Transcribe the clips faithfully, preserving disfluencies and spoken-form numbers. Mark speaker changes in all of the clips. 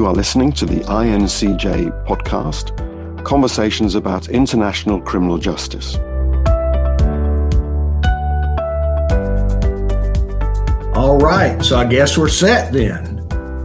Speaker 1: You are listening to the I N C J podcast, Conversations about International Criminal Justice.
Speaker 2: All right, so I guess we're set then.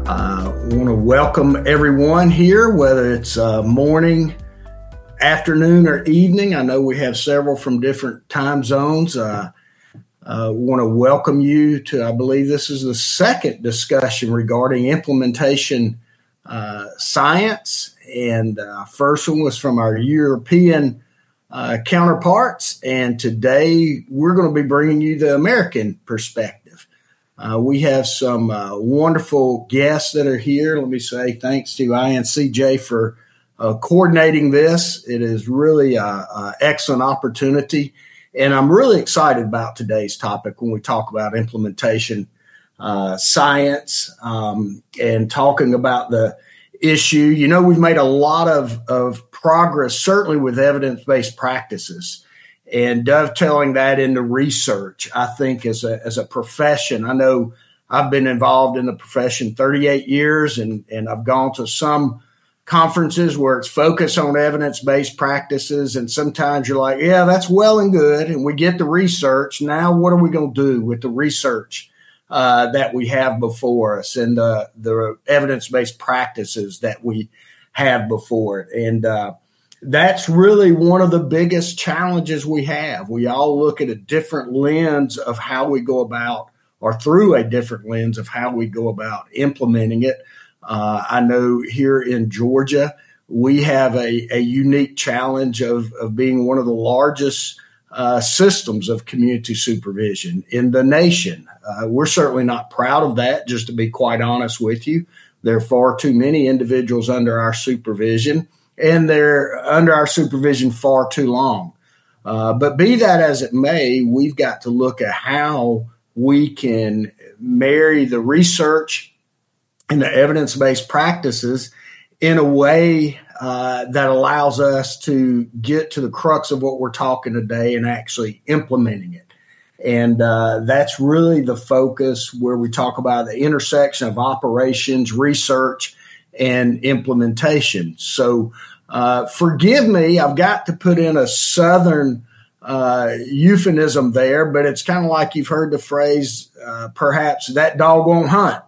Speaker 2: I uh, want to welcome everyone here, whether it's uh, morning, afternoon, or evening. I know we have several from different time zones. Uh, I uh, want to welcome you to, I believe this is the second discussion regarding implementation uh, science. And uh, first one was from our European uh, counterparts. And today we're going to be bringing you the American perspective. Uh, we have some uh, wonderful guests that are here. Let me say thanks to I N C J for uh, coordinating this. It is really an excellent opportunity. And I'm really excited about today's topic when we talk about implementation uh, science um, and talking about the issue. You know, we've made a lot of, of progress, certainly with evidence-based practices. And dovetailing that into research, I think as a as a profession, I know I've been involved in the profession thirty-eight years, and, and I've gone to some conferences where it's focused on evidence-based practices. And sometimes you're like, yeah, that's well and good. And we get the research. Now, what are we going to do with the research uh, that we have before us and the, the evidence-based practices that we have before it? And, uh, That's really one of the biggest challenges we have. We all look at a different lens of how we go about, or through a different lens of how we go about implementing it. Uh, I know here in Georgia, we have a, a unique challenge of, of being one of the largest uh, systems of community supervision in the nation. Uh, we're certainly not proud of that, just to be quite honest with you. There are far too many individuals under our supervision, and they're under our supervision far too long. Uh, but be that as it may, we've got to look at how we can marry the research and the evidence-based practices in a way uh, that allows us to get to the crux of what we're talking today and actually implementing it. And uh, that's really the focus where we talk about the intersection of operations, research, and implementation. So uh, forgive me, I've got to put in a Southern uh, euphemism there, but it's kind of like you've heard the phrase, uh, perhaps that dog won't hunt.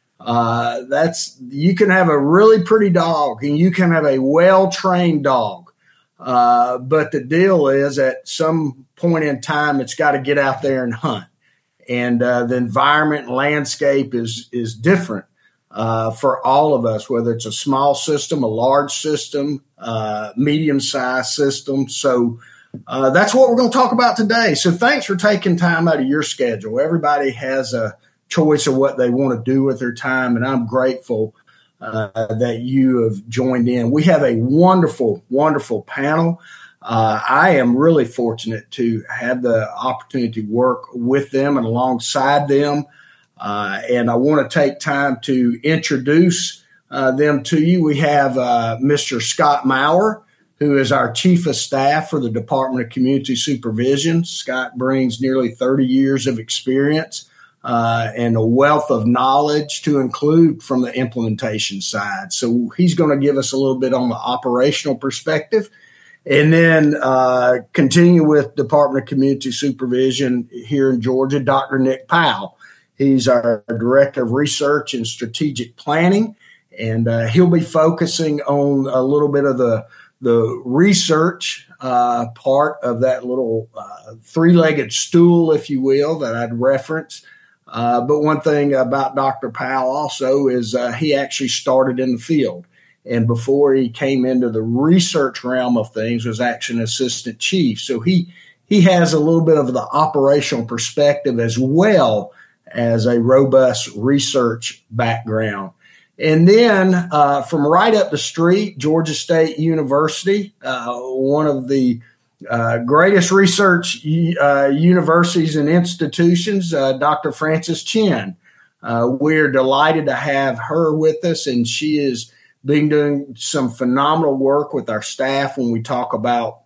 Speaker 2: Uh, that's, you can have a really pretty dog and you can have a well-trained dog. Uh, but the deal is at some point in time, it's got to get out there and hunt. And uh, the environment and landscape is, is different. Uh, for all of us, whether it's a small system, a large system, uh, medium-sized system. So uh, that's what we're going to talk about today. So thanks for taking time out of your schedule. Everybody has a choice of what they want to do with their time, and I'm grateful uh, that you have joined in. We have a wonderful, wonderful panel. Uh, I am really fortunate to have the opportunity to work with them and alongside them. Uh, and I want to take time to introduce uh, them to you. We have uh, Mister Scott Maurer, who is our Chief of Staff for the Department of Community Supervision. Scott brings nearly thirty years of experience uh, and a wealth of knowledge to include from the implementation side. So he's going to give us a little bit on the operational perspective. And then uh, continue with Department of Community Supervision here in Georgia, Doctor Nick Powell. He's our Director of Research and Strategic Planning, and uh, he'll be focusing on a little bit of the the research uh, part of that little uh, three-legged stool, if you will, that I'd reference. Uh, but one thing about Doctor Powell also is uh, he actually started in the field, and before he came into the research realm of things was actually an assistant chief. So he he has a little bit of the operational perspective as well as a robust research background. And then uh, from right up the street, Georgia State University, uh, one of the uh, greatest research uh, universities and institutions, uh, Doctor Frances Chin. Uh, we're delighted to have her with us, and she has been doing some phenomenal work with our staff when we talk about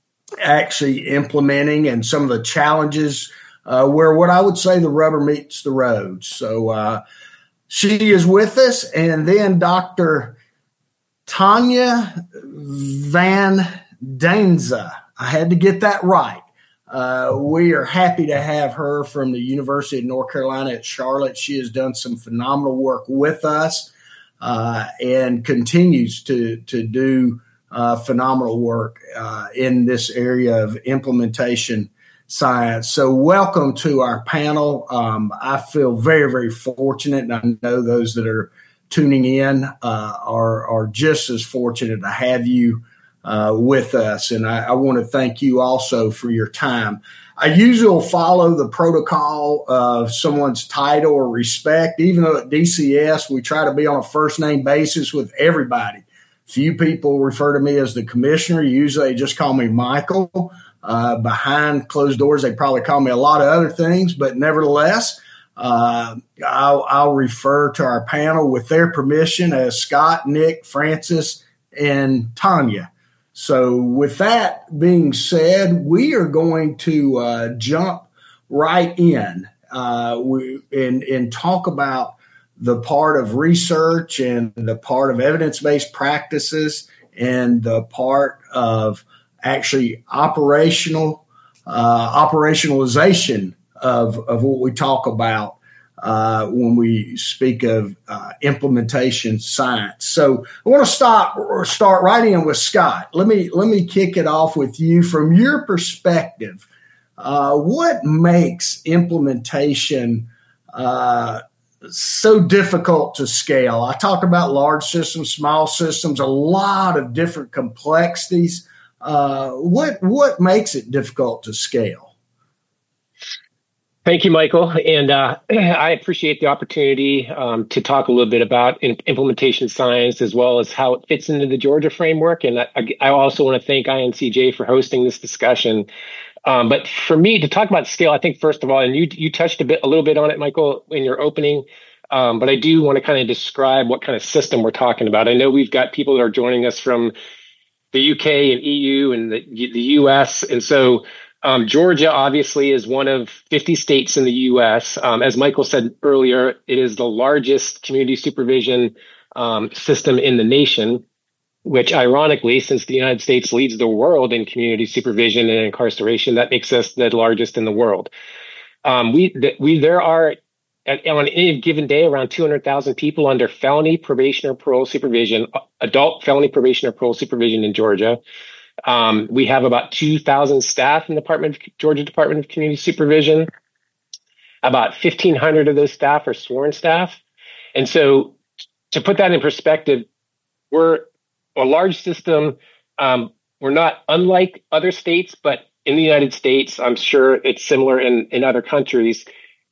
Speaker 2: actually implementing and some of the challenges Uh, where what I would say the rubber meets the road. So uh, she is with us. And then Doctor Tanya Van Danza. I had to get that right. Uh, we are happy to have her from the University of North Carolina at Charlotte. She has done some phenomenal work with us uh, and continues to, to do uh, phenomenal work uh, in this area of implementation science. So welcome to our panel. Um, I feel very, very fortunate, and I know those that are tuning in uh, are, are just as fortunate to have you Uh, with us. And I, I want to thank you also for your time. I usually follow the protocol of someone's title or respect. Even though at D C S, we try to be on a first name basis with everybody. Few people refer to me as the commissioner. Usually they just call me Michael. Uh, behind closed doors, they probably call me a lot of other things, but nevertheless, uh, I'll, I'll refer to our panel with their permission as Scott, Nick, Francis, and Tanya. So with that being said, we are going to uh, jump right in uh, we, and, and talk about the part of research and the part of evidence-based practices and the part of actually operational uh, operationalization of, of what we talk about Uh, when we speak of uh, implementation science. So I want to stop or start right in with Scott. Let me let me kick it off with you from your perspective. Uh, what makes implementation uh, so difficult to scale? I talked about large systems, small systems, a lot of different complexities. Uh, what what makes it difficult to scale?
Speaker 3: Thank you, Michael. And uh, I appreciate the opportunity um, to talk a little bit about in- implementation science as well as how it fits into the Georgia framework. And I, I also want to thank I N C J for hosting this discussion. Um, but for me to talk about scale, I think, first of all, and you you touched a bit, a little bit on it, Michael, in your opening, um, but I do want to kind of describe what kind of system we're talking about. I know we've got people that are joining us from the U K and E U and the, the U S. And so Um, Georgia obviously is one of fifty states in the U S. Um, as Michael said earlier, it is the largest community supervision um, system in the nation, which ironically, since the United States leads the world in community supervision and incarceration, that makes us the largest in the world. Um, we, th- we, there are at, on any given day around two hundred thousand people under felony probation or parole supervision, adult felony probation or parole supervision in Georgia. Um, we have about two thousand staff in the Department of, Georgia Department of Community Supervision. About fifteen hundred of those staff are sworn staff. And so to put that in perspective, we're a large system. Um, we're not unlike other states, but in the United States, I'm sure it's similar in, in other countries.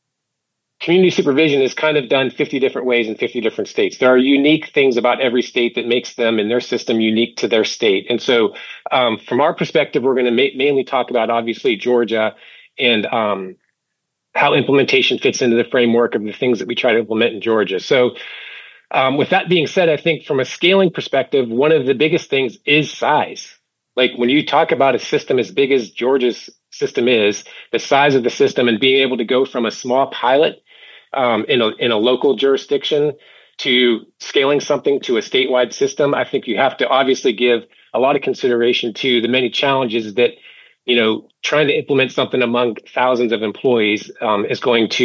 Speaker 3: Community supervision is kind of done fifty different ways in fifty different states. There are unique things about every state that makes them and their system unique to their state. And so um, from our perspective, we're going to ma- mainly talk about, obviously, Georgia and um, how implementation fits into the framework of the things that we try to implement in Georgia. So um, with that being said, I think from a scaling perspective, one of the biggest things is size. Like when you talk about a system as big as Georgia's system is, the size of the system and being able to go from a small pilot Um, in a in a local jurisdiction to scaling something to a statewide system, I think you have to obviously give a lot of consideration to the many challenges that, you know, trying to implement something among thousands of employees um, is going to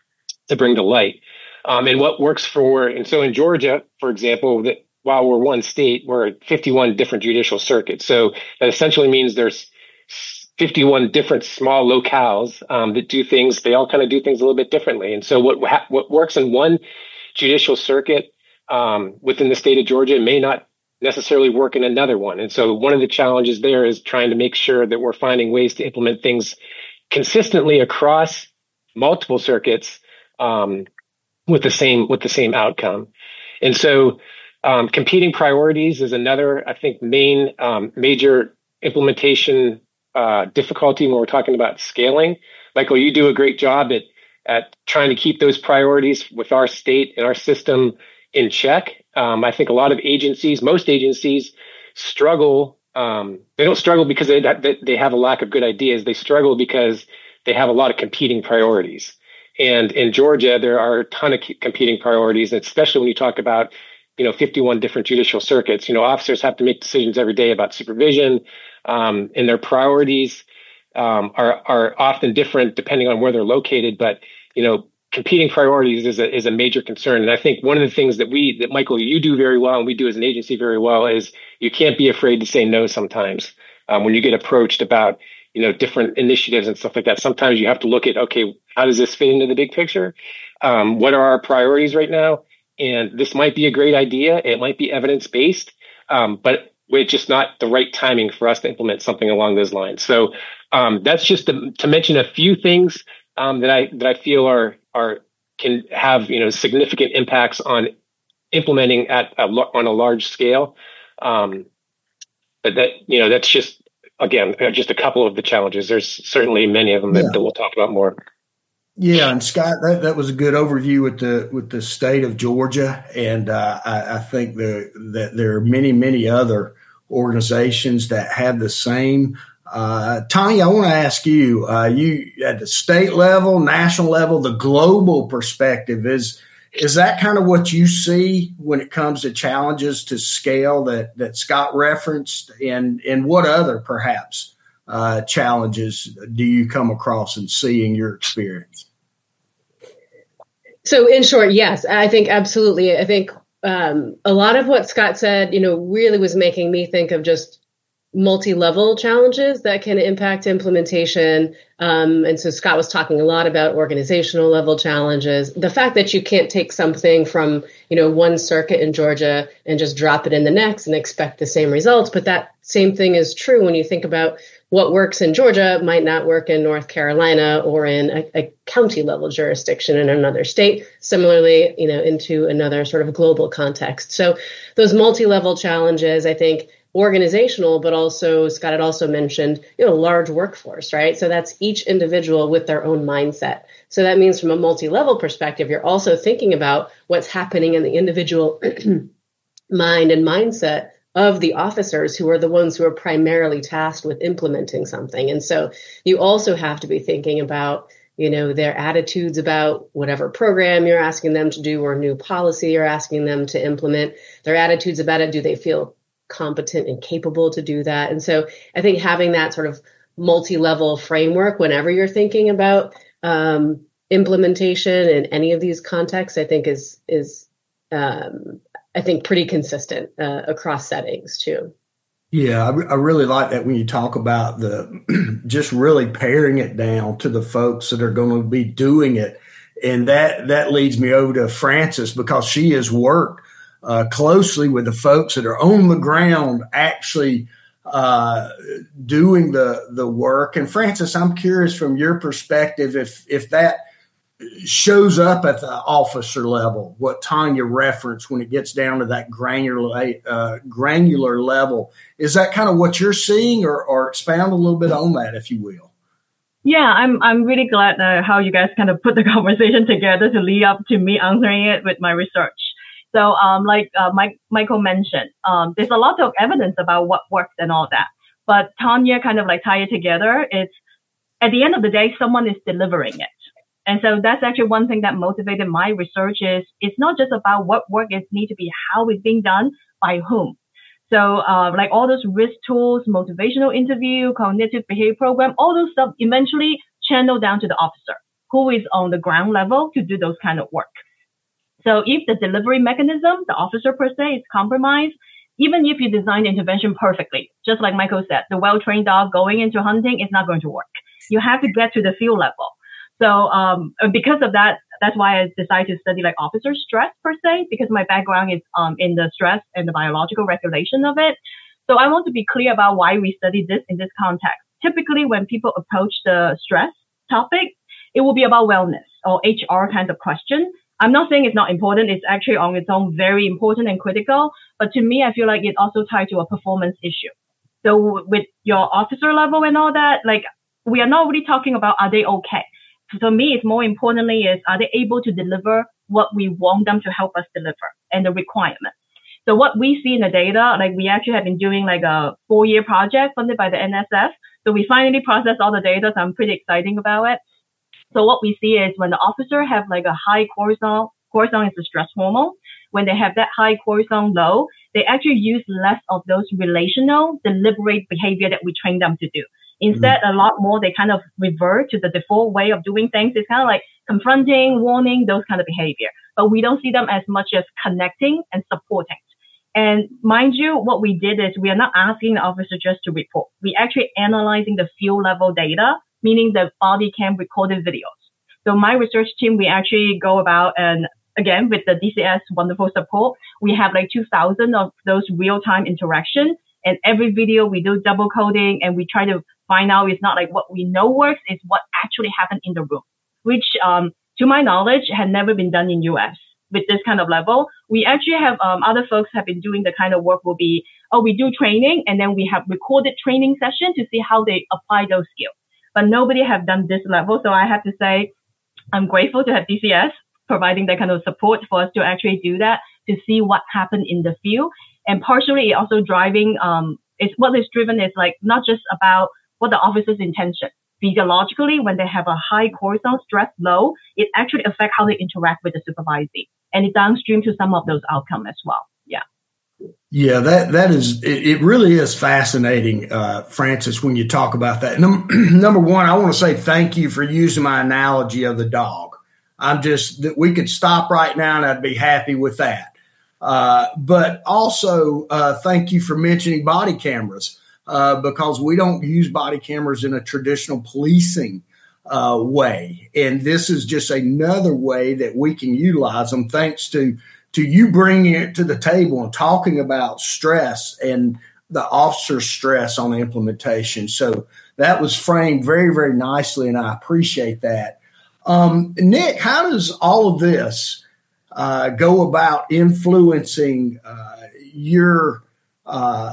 Speaker 3: to bring to light. Um, and what works for, and so in Georgia, for example, that while we're one state, we're at fifty-one different judicial circuits. So that essentially means there's fifty-one different small locales um, that do things. They all kind of do things a little bit differently. And so what ha- what works in one judicial circuit um, within the state of Georgia may not necessarily work in another one. And so one of the challenges there is trying to make sure that we're finding ways to implement things consistently across multiple circuits um, with the same with the same outcome. And so um, competing priorities is another, I think, main um, major implementation uh, difficulty when we're talking about scaling. Michael, you do a great job at at trying to keep those priorities with our state and our system in check. Um, I think a lot of agencies, most agencies, struggle. Um, they don't struggle because they they have a lack of good ideas. They struggle because they have a lot of competing priorities. And in Georgia, there are a ton of competing priorities, especially when you talk about, you know, fifty-one different judicial circuits. You know, officers have to make decisions every day about supervision, um, and their priorities um, are are often different depending on where they're located. But, you know, competing priorities is a is a major concern. And I think one of the things that we, that Michael, you do very well, and we do as an agency very well, is you can't be afraid to say no sometimes. Um, when you get approached about, you know, different initiatives and stuff like that, sometimes you have to look at, okay, how does this fit into the big picture? Um, what are our priorities right now? And this might be a great idea. It might be evidence-based, um, but it's just not the right timing for us to implement something along those lines. So um, that's just to, to mention a few things um, that I that I feel are are can have, you know, significant impacts on implementing at a, on a large scale. Um, but that, you know, that's just, again, just a couple of the challenges. There's certainly many of them that, yeah. that we'll talk about more.
Speaker 2: Yeah, and Scott, that, that was a good overview with the with the state of Georgia, and uh, I, I think the, that there are many, many other organizations that have the same. Uh, Tanya, I want to ask you: uh, you at the state level, national level, the global perspective is is that kind of what you see when it comes to challenges to scale that that Scott referenced, and and what other perhaps uh, challenges do you come across and see in your experience?
Speaker 4: So in short, yes, I think absolutely. I think um, a lot of what Scott said, you know, really was making me think of just multi-level challenges that can impact implementation. Um, and so Scott was talking a lot about organizational level challenges. The fact that you can't take something from, you know, one circuit in Georgia and just drop it in the next and expect the same results. But that same thing is true when you think about what works in Georgia might not work in North Carolina or in a, a county level jurisdiction in another state. Similarly, you know, into another sort of global context. So those multi-level challenges, I think, organizational, but also Scott had also mentioned, you know, large workforce, right? So that's each individual with their own mindset. So that means from a multi-level perspective, you're also thinking about what's happening in the individual mind and mindset of the officers who are the ones who are primarily tasked with implementing something. And so you also have to be thinking about, you know, their attitudes about whatever program you're asking them to do or new policy you're asking them to implement, their attitudes about it. Do they feel competent and capable to do that? And so I think having that sort of multi-level framework whenever you're thinking about um, implementation in any of these contexts, I think is, is um, I think pretty consistent uh, across settings too.
Speaker 2: Yeah, I, I really like that when you talk about the just really paring it down to the folks that are going to be doing it. And that, that leads me over to Frances, because she has worked uh, closely with the folks that are on the ground actually uh, doing the, the work. And Frances, I'm curious from your perspective, if, if that shows up at the officer level, what Tanya referenced when it gets down to that granular uh, granular level. Is that kind of what you're seeing, or, or expound a little bit on that, if you will?
Speaker 5: Yeah, I'm I'm really glad uh, how you guys kind of put the conversation together to lead up to me answering it with my research. So um, like uh, Mike, Michael mentioned, um, there's a lot of evidence about what works and all that. But Tanya kind of like tie it together. It's at the end of the day, someone is delivering it. And so that's actually one thing that motivated my research is it's not just about what work is need to be, how it's being done, by whom. So uh, like all those risk tools, motivational interview, cognitive behavior program, all those stuff eventually channel down to the officer who is on the ground level to do those kind of work. So if the delivery mechanism, the officer per se, is compromised, even if you design intervention perfectly, just like Michael said, the well-trained dog going into hunting is not going to work. You have to get to the field level. So um, because of that, that's why I decided to study like officer stress per se, because my background is um, in the stress and the biological regulation of it. So I want to be clear about why we study this in this context. Typically, when people approach the stress topic, it will be about wellness or H R kind of question. I'm not saying it's not important. It's actually on its own very important and critical. But to me, I feel like it also tied to a performance issue. So with your officer level and all that, like we are not really talking about are they okay? For me, it's more importantly is, are they able to deliver what we want them to help us deliver and the requirement? So what we see in the data, like we actually have been doing like a four year project funded by the N S F. So we finally processed all the data. So I'm pretty excited about it. So what we see is when the officer have like a high cortisol, cortisol is a stress hormone. When they have that high cortisol low, they actually use less of those relational, deliberate behavior that we train them to do. Instead, mm-hmm. a lot more, they kind of revert to the default way of doing things. It's kind of like confronting, warning, those kind of behavior. But we don't see them as much as connecting and supporting. And mind you, what we did is we are not asking the officer just to report. We actually analyzing the field level data, meaning the body cam recorded videos. So my research team, we actually go about and again, with the D C S wonderful support, we have like two thousand of those real-time interactions. And every video we do double coding and we try to find out it's not like what we know works, it's what actually happened in the room, which um, to my knowledge had never been done in U S with this kind of level. We actually have um, other folks have been doing the kind of work will be, oh, we do training and then we have recorded training session to see how they apply those skills. But nobody have done this level. So I have to say, I'm grateful to have D C S providing that kind of support for us to actually do that, to see what happened in the field. And partially also driving, um, it's what is driven is like not just about what the officer's intention. Physiologically, when they have a high cortisol stress low, it actually affects how they interact with the supervisee. And it downstream to some of those outcomes as well. Yeah.
Speaker 2: Yeah, that, that is, it, it really is fascinating, uh, Francis, when you talk about that. Num- number one, I want to say thank you for using my analogy of the dog. I'm just, that we could stop right now and I'd be happy with that. Uh, but also, uh, thank you for mentioning body cameras, uh, because we don't use body cameras in a traditional policing, uh, way. And this is just another way that we can utilize them thanks to, to you bringing it to the table and talking about stress and the officer's stress on the implementation. So that was framed very, very nicely. And I appreciate that. Um, Nick, how does all of this uh, go about influencing uh, your uh,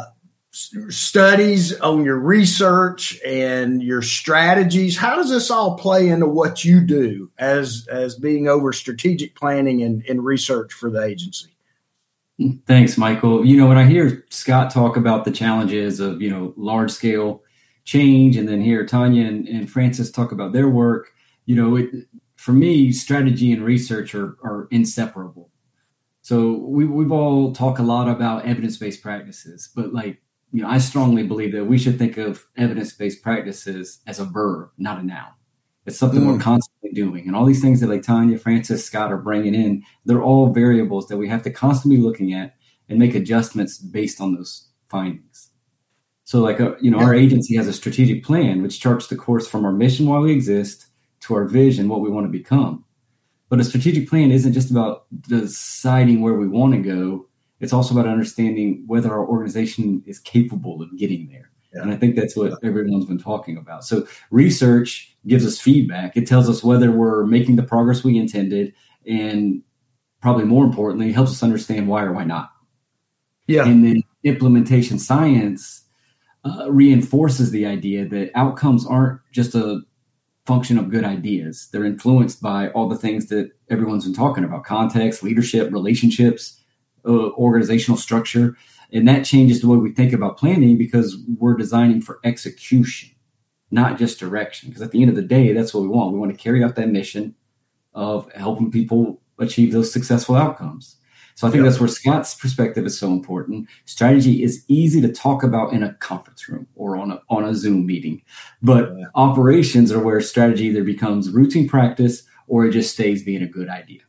Speaker 2: studies on your research and your strategies? How does this all play into what you do as as being over strategic planning and, and research for the agency?
Speaker 6: Thanks, Michael. You know, when I hear Scott talk about the challenges of, you know, large scale change, and then hear Tanya and, and Francis talk about their work, you know, it, for me, strategy and research are, are inseparable. So we, we've all talked a lot about evidence-based practices, but like, you know, I strongly believe that we should think of evidence-based practices as a verb, not a noun. It's something mm. we're constantly doing. And all these things that like Tanya, Francis, Scott are bringing in, they're all variables that we have to constantly be looking at and make adjustments based on those findings. So like, a, you know, our agency has a strategic plan, which charts the course from our mission while we exist to our vision, what we want to become. But a strategic plan isn't just about deciding where we want to go. It's also about understanding whether our organization is capable of getting there. Yeah. And I think that's what everyone's been talking about. So research gives us feedback. It tells us whether we're making the progress we intended, and probably more importantly, helps us understand why or why not. Yeah. And then implementation science uh, reinforces the idea that outcomes aren't just a function of good ideas. They're influenced by all the things that everyone's been talking about: context, leadership, relationships, uh, organizational structure. And that changes the way we think about planning, because we're designing for execution, not just direction. Because at the end of the day, that's what we want. We want to carry out that mission of helping people achieve those successful outcomes. So I think yeah. that's where Scott's perspective is so important. Strategy is easy to talk about in a conference room or on a, on a Zoom meeting, but yeah. operations are where strategy either becomes routine practice or it just stays being a good idea.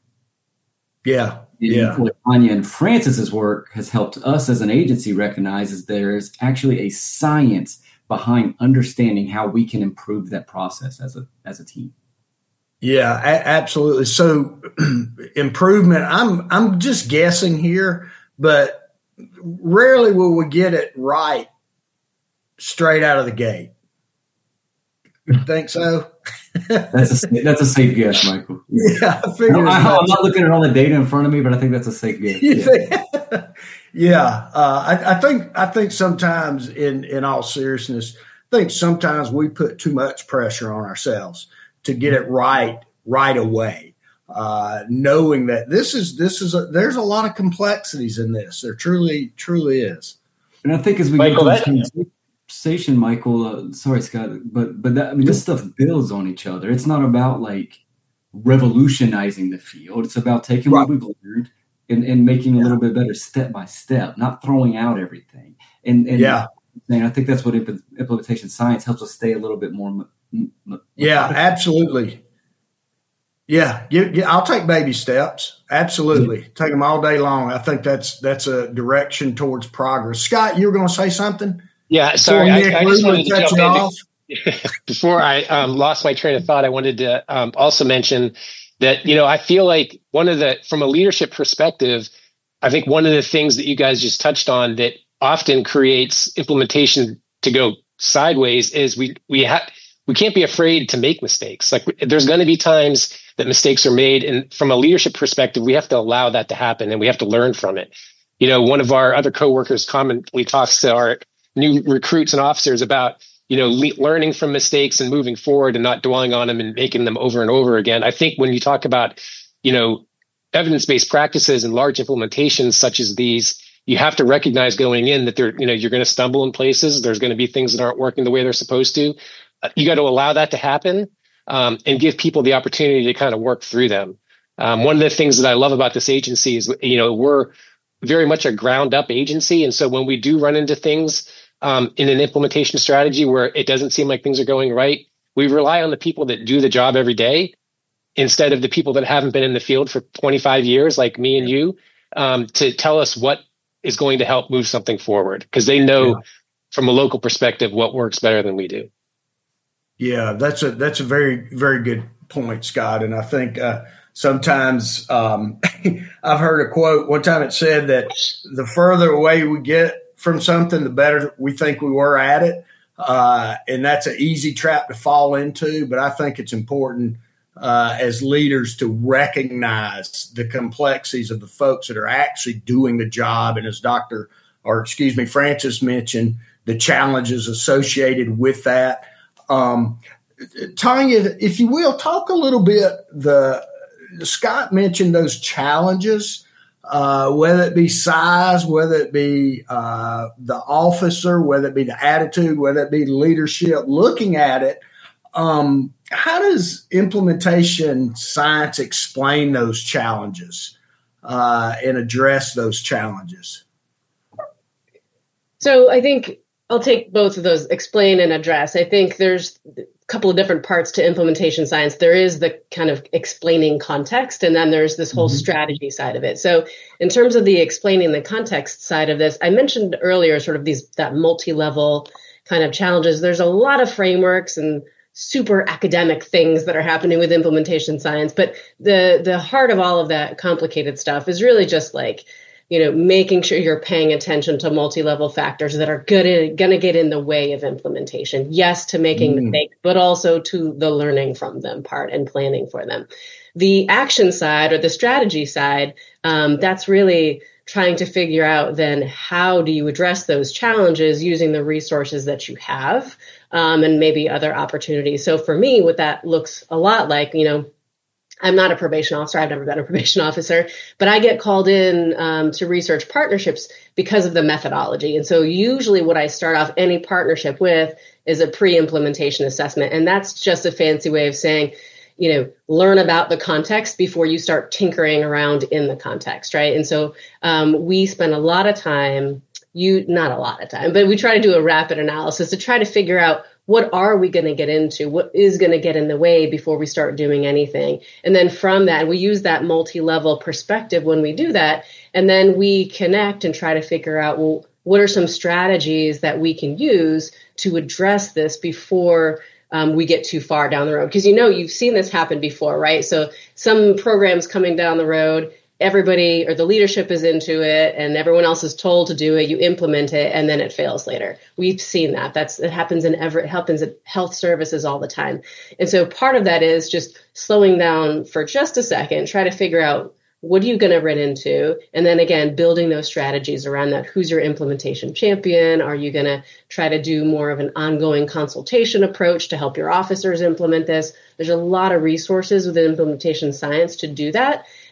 Speaker 2: Yeah.
Speaker 6: And
Speaker 2: yeah.
Speaker 6: what Anya and Francis's work has helped us as an agency recognize is there's actually a science behind understanding how we can improve that process as a as a team.
Speaker 2: Yeah, a- absolutely. So improvement, I'm I'm just guessing here, but rarely will we get it right straight out of the gate. Think so?
Speaker 6: That's a that's a safe guess, Michael.
Speaker 2: Yeah, I figured.
Speaker 6: No, I, I'm not looking at all the data in front of me, but I think that's a safe guess.
Speaker 2: Yeah, yeah. Uh, I, I think I think sometimes, in in all seriousness, I think sometimes we put too much pressure on ourselves to get it right right away, uh, knowing that this is this is a, there's a lot of complexities in this. There truly truly is.
Speaker 6: And I think as we
Speaker 3: Michael,
Speaker 6: go
Speaker 3: that,
Speaker 6: through conversation, Michael, uh, sorry, Scott, but but that, I mean, this stuff builds on each other. It's not about like revolutionizing the field. It's about taking right. what we've learned and, and making yeah. a little bit better step by step, not throwing out everything. And, and
Speaker 2: yeah,
Speaker 6: and I think that's what imp- implementation science helps us stay a little bit more. M- m-
Speaker 2: yeah, absolutely. Yeah, you, you, I'll take baby steps. Absolutely, yeah. Take them all day long. I think that's that's a direction towards progress. Scott, you were going to say something?
Speaker 3: Yeah, sorry, I, I just wanted to jump in. Off. Before I um, lost my train of thought, I wanted to um, also mention that, you know, I feel like one of the, from a leadership perspective, I think one of the things that you guys just touched on that often creates implementation to go sideways is we we have we can't be afraid to make mistakes. Like there's going to be times that mistakes are made, and from a leadership perspective, we have to allow that to happen and we have to learn from it. You know, one of our other coworkers commonly talks to our new recruits and officers about, you know, le- learning from mistakes and moving forward and not dwelling on them and making them over and over again. I think when you talk about, you know, evidence-based practices and large implementations such as these, you have to recognize going in that they're, you know, you're going to stumble in places. There's going to be things that aren't working the way they're supposed to. Uh, you got to allow that to happen um, and give people the opportunity to kind of work through them. Um, one of the things that I love about this agency is, you know, we're very much a ground-up agency. And so when we do run into things Um, in an implementation strategy where it doesn't seem like things are going right, we rely on the people that do the job every day instead of the people that haven't been in the field for twenty-five years, like me and you, um, to tell us what is going to help move something forward, because they know yeah. from a local perspective what works better than we do.
Speaker 2: Yeah, that's a that's a very, very good point, Scott. And I think uh, sometimes um, I've heard a quote one time. It said that the further away we get from something, the better we think we were at it. Uh, and that's an easy trap to fall into. But I think it's important uh, as leaders to recognize the complexities of the folks that are actually doing the job. And as Doctor or excuse me, Francis mentioned, the challenges associated with that. Um, Tanya, if you will, talk a little bit. The Scott mentioned those challenges. Uh, whether it be size, whether it be uh, the officer, whether it be the attitude, whether it be leadership, looking at it, um, how does implementation science explain those challenges uh, and address those challenges?
Speaker 4: So I think I'll take both of those, explain and address. I think there's a couple of different parts to implementation science. There is the kind of explaining context, and then there's this whole mm-hmm. strategy side of it. So in terms of the explaining the context side of this, I mentioned earlier sort of these that multi-level kind of challenges. There's a lot of frameworks and super academic things that are happening with implementation science, but the the heart of all of that complicated stuff is really just like, you know, making sure you're paying attention to multi-level factors that are going to get in the way of implementation. Yes, to making mm. mistakes, but also to the learning from them part and planning for them. The action side or the strategy side, um, that's really trying to figure out then how do you address those challenges using the resources that you have um, and maybe other opportunities. So for me, what that looks a lot like, you know, I'm not a probation officer. I've never been a probation officer, but I get called in um, to research partnerships because of the methodology. And so usually what I start off any partnership with is a pre-implementation assessment. And that's just a fancy way of saying, you know, learn about the context before you start tinkering around in the context, right? And so um, we spend a lot of time, you not a lot of time, but we try to do a rapid analysis to try to figure out what are we going to get into? What is going to get in the way before we start doing anything? And then from that, we use that multi-level perspective when we do that. And then we connect and try to figure out, well, what are some strategies that we can use to address this before um, we get too far down the road? Because, you know, you've seen this happen before, right? So some programs coming down the road, everybody or the leadership is into it and everyone else is told to do it. You implement it and then it fails later. We've seen that. That's it happens in every, it happens at health services all the time. And so part of that is just slowing down for just a second, try to figure out what are you going to run into? And then again, building those strategies around that. Who's your implementation champion? Are you going to try to do more of an ongoing consultation approach to help your officers implement this? There's a lot of resources within implementation science to do that.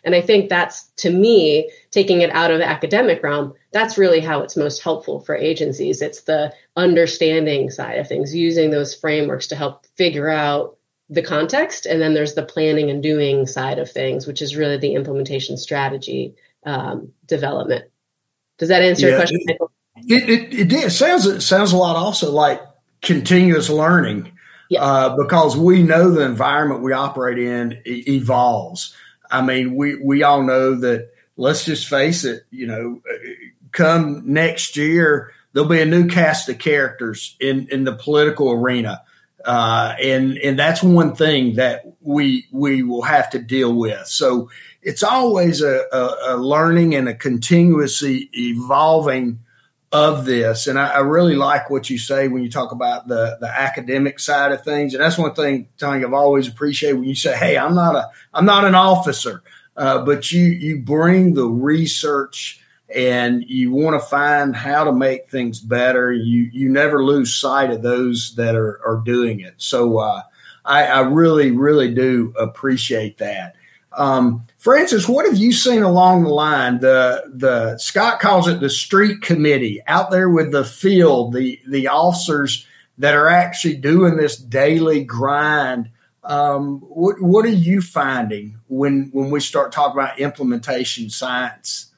Speaker 4: And I think that's, to me, taking it out of the academic realm, that's really how it's most helpful for agencies. It's the understanding side of things, using those frameworks to help figure out the context. And then there's the planning and doing side of things, which is really the implementation strategy um, development. Does that answer yeah, your question, Michael?
Speaker 2: It, it, it, it sounds it sounds a lot also like continuous learning, yeah. uh, because we know the environment we operate in e- evolves. I mean, we, we all know that, let's just face it, you know, come next year, there'll be a new cast of characters in, in the political arena. Uh, and, and that's one thing that we, we will have to deal with. So it's always a, a, a learning and a continuously evolving of this. And I, I really like what you say when you talk about the, the academic side of things. And that's one thing, Tanya, I've always appreciated when you say, hey, I'm not a, I'm not an officer, uh, but you, you bring the research and you want to find how to make things better. You, you never lose sight of those that are, are doing it. So, uh, I, I really, really do appreciate that. Um, Francis, what have you seen along the line? The the Scott calls it the street committee out there with the field, the the officers that are actually doing this daily grind. Um, what what are you finding when when we start talking about implementation science?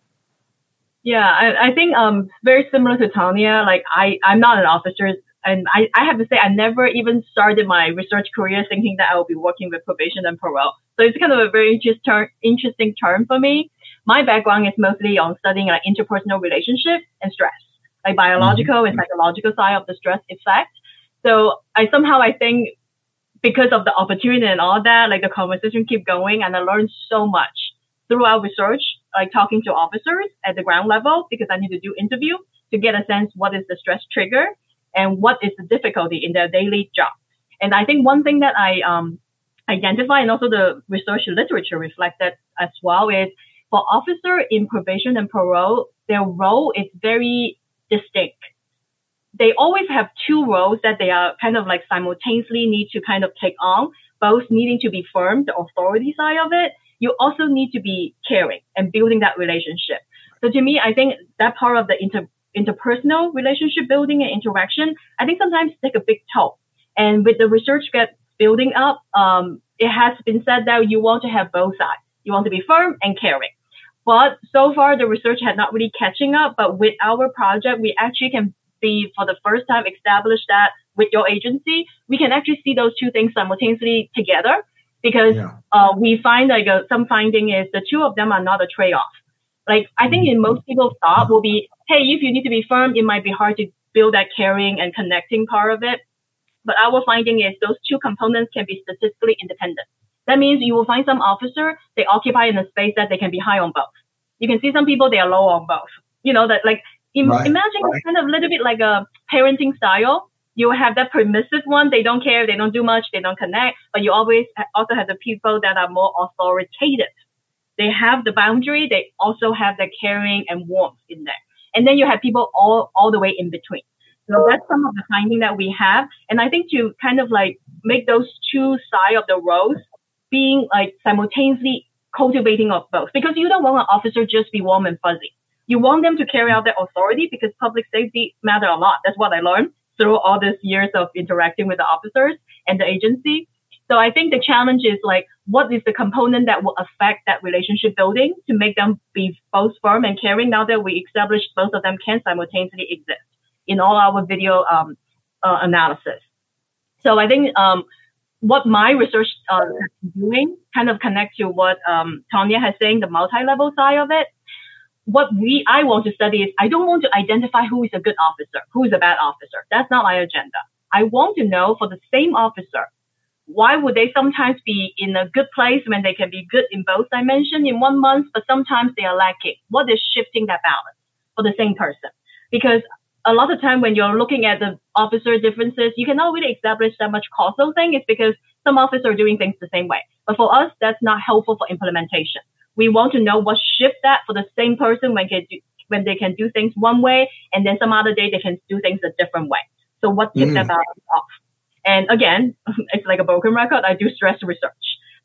Speaker 5: Yeah, I, I think um very similar to Tanya. Like I I'm not an officer. And I, I have to say, I never even started my research career thinking that I will be working with probation and parole. So it's kind of a very interest ter- interesting term for me. My background is mostly on studying like interpersonal relationships and stress, like biological mm-hmm. and psychological side of the stress effect. So I somehow, I think because of the opportunity and all that, like the conversation keep going and I learned so much throughout research, like talking to officers at the ground level, because I need to do interview to get a sense what is the stress trigger and what is the difficulty in their daily job. And I think one thing that I um, identify, and also the research literature reflected as well, is for officer in probation and parole, their role is very distinct. They always have two roles that they are kind of like simultaneously need to kind of take on, both needing to be firm, the authority side of it. You also need to be caring and building that relationship. So to me, I think that part of the inter interpersonal relationship building and interaction, I think sometimes take a big toll. And with the research get building up, um, it has been said that you want to have both sides. You want to be firm and caring. But so far, the research had not really catching up. But with our project, we actually can be, for the first time, establish that with your agency, we can actually see those two things simultaneously together. Because yeah. uh, we find like uh, some finding is the two of them are not a trade-off. Like, I think in most people's thought will be, hey, if you need to be firm, it might be hard to build that caring and connecting part of it. But our finding is those two components can be statistically independent. That means you will find some officer, they occupy in a space that they can be high on both. You can see some people, they are low on both. You know, that like, im- right, imagine right. kind of a little bit like a parenting style. You have that permissive one. They don't care. They don't do much. They don't connect. But you always also have the people that are more authoritative. They have the boundary. They also have the caring and warmth in there. And then you have people all, all the way in between. So that's some of the finding that we have. And I think to kind of like make those two sides of the roles being like simultaneously cultivating of both, because you don't want an officer just be warm and fuzzy. You want them to carry out their authority because public safety matter a lot. That's what I learned through all these years of interacting with the officers and the agency. So I think the challenge is like, what is the component that will affect that relationship building to make them be both firm and caring now that we established both of them can simultaneously exist in all our video um, uh, analysis. So I think um, what my research uh, is doing kind of connect to what um, Tanya has saying, the multi-level side of it. What we I want to study is I don't want to identify who is a good officer, who is a bad officer. That's not my agenda. I want to know for the same officer, why would they sometimes be in a good place when they can be good in both dimensions in one month, but sometimes they are lacking? What is shifting that balance for the same person? Because a lot of time when you're looking at the officer differences, you cannot really establish that much causal thing. It's because some officers are doing things the same way. But for us, that's not helpful for implementation. We want to know what shift that for the same person when, can do, when they can do things one way, and then some other day they can do things a different way. So what tips mm. that balance off? And again, it's like a broken record. I do stress research.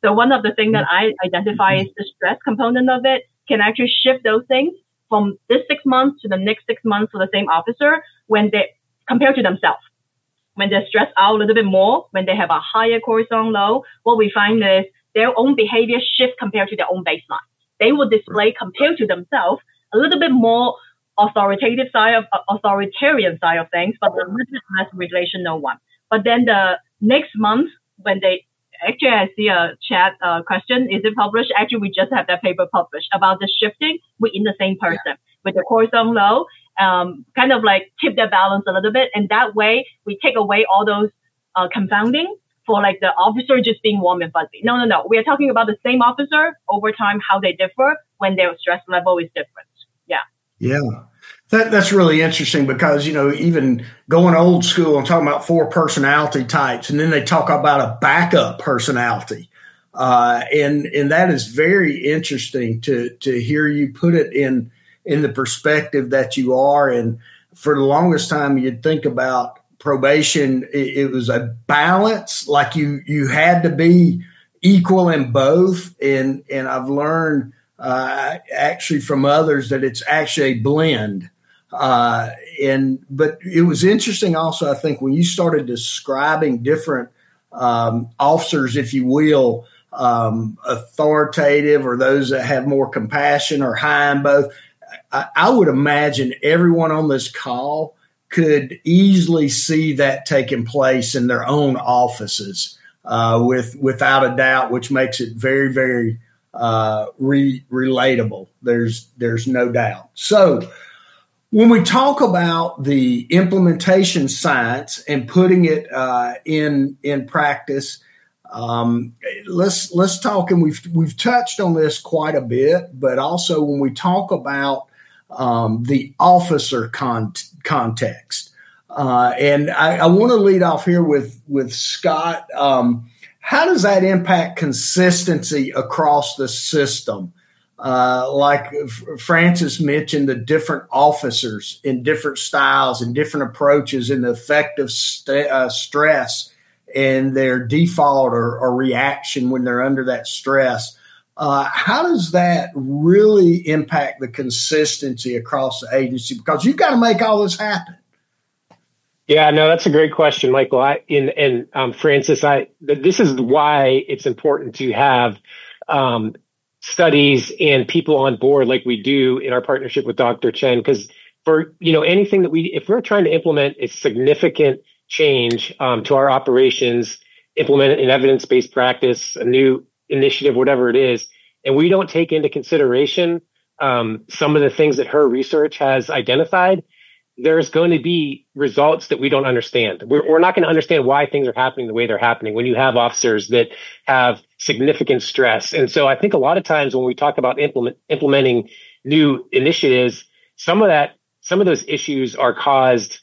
Speaker 5: So one of the things that I identify is the stress component of it can actually shift those things from this six months to the next six months for the same officer when they compare to themselves. When they're stressed out a little bit more, when they have a higher cortisol low, what we find is their own behavior shift compared to their own baseline. They will display compared to themselves a little bit more authoritative side of uh, authoritarian side of things, but a little bit less relational one. But then the next month, when they actually, I see a chat uh, question: is it published? Actually, we just have that paper published about the shifting within the same person yeah. with the cortisol low, um, kind of like tip their balance a little bit, and that way we take away all those uh, confounding for like the officer just being warm and fuzzy. No, no, no. We are talking about the same officer over time, how they differ when their stress level is different. Yeah.
Speaker 2: Yeah. That, that's really interesting because, you know, even going old school and talking about four personality types, and then they talk about a backup personality. Uh, and, and that is very interesting to, to hear you put it in, in the perspective that you are. And for the longest time, you'd think about probation. It, it was a balance, like you, you had to be equal in both. And, and I've learned, uh, actually from others that it's actually a blend. Uh, and, but it was interesting also, I think, when you started describing different, um, officers, if you will, um, authoritative or those that have more compassion or high in both. I, I would imagine everyone on this call could easily see that taking place in their own offices, uh, with, without a doubt, which makes it very, very, uh, re- relatable. There's, there's no doubt. So, when we talk about the implementation science and putting it uh, in in practice, um, let's let's talk. And we've we've touched on this quite a bit, but also when we talk about um, the officer con- context, uh, and I, I want to lead off here with with Scott. Um, how does that impact consistency across the system? Uh, like Francis mentioned, the different officers in different styles and different approaches and the effect of st- uh, stress and their default or, or reaction when they're under that stress. Uh, how does that really impact the consistency across the agency? Because you've got to make all this happen.
Speaker 3: Yeah, no, that's a great question, Michael. I, in, and um, Francis, I, this is why it's important to have um, studies and people on board like we do in our partnership with Doctor Chen. Because for, you know, anything that we, if we're trying to implement a significant change um, to our operations, implement an evidence-based practice, a new initiative, whatever it is, and we don't take into consideration um, some of the things that her research has identified, there's going to be results that we don't understand. We're, we're not going to understand why things are happening the way they're happening when you have officers that have significant stress. And so I think a lot of times when we talk about implement, implementing new initiatives, some of that, some of those issues are caused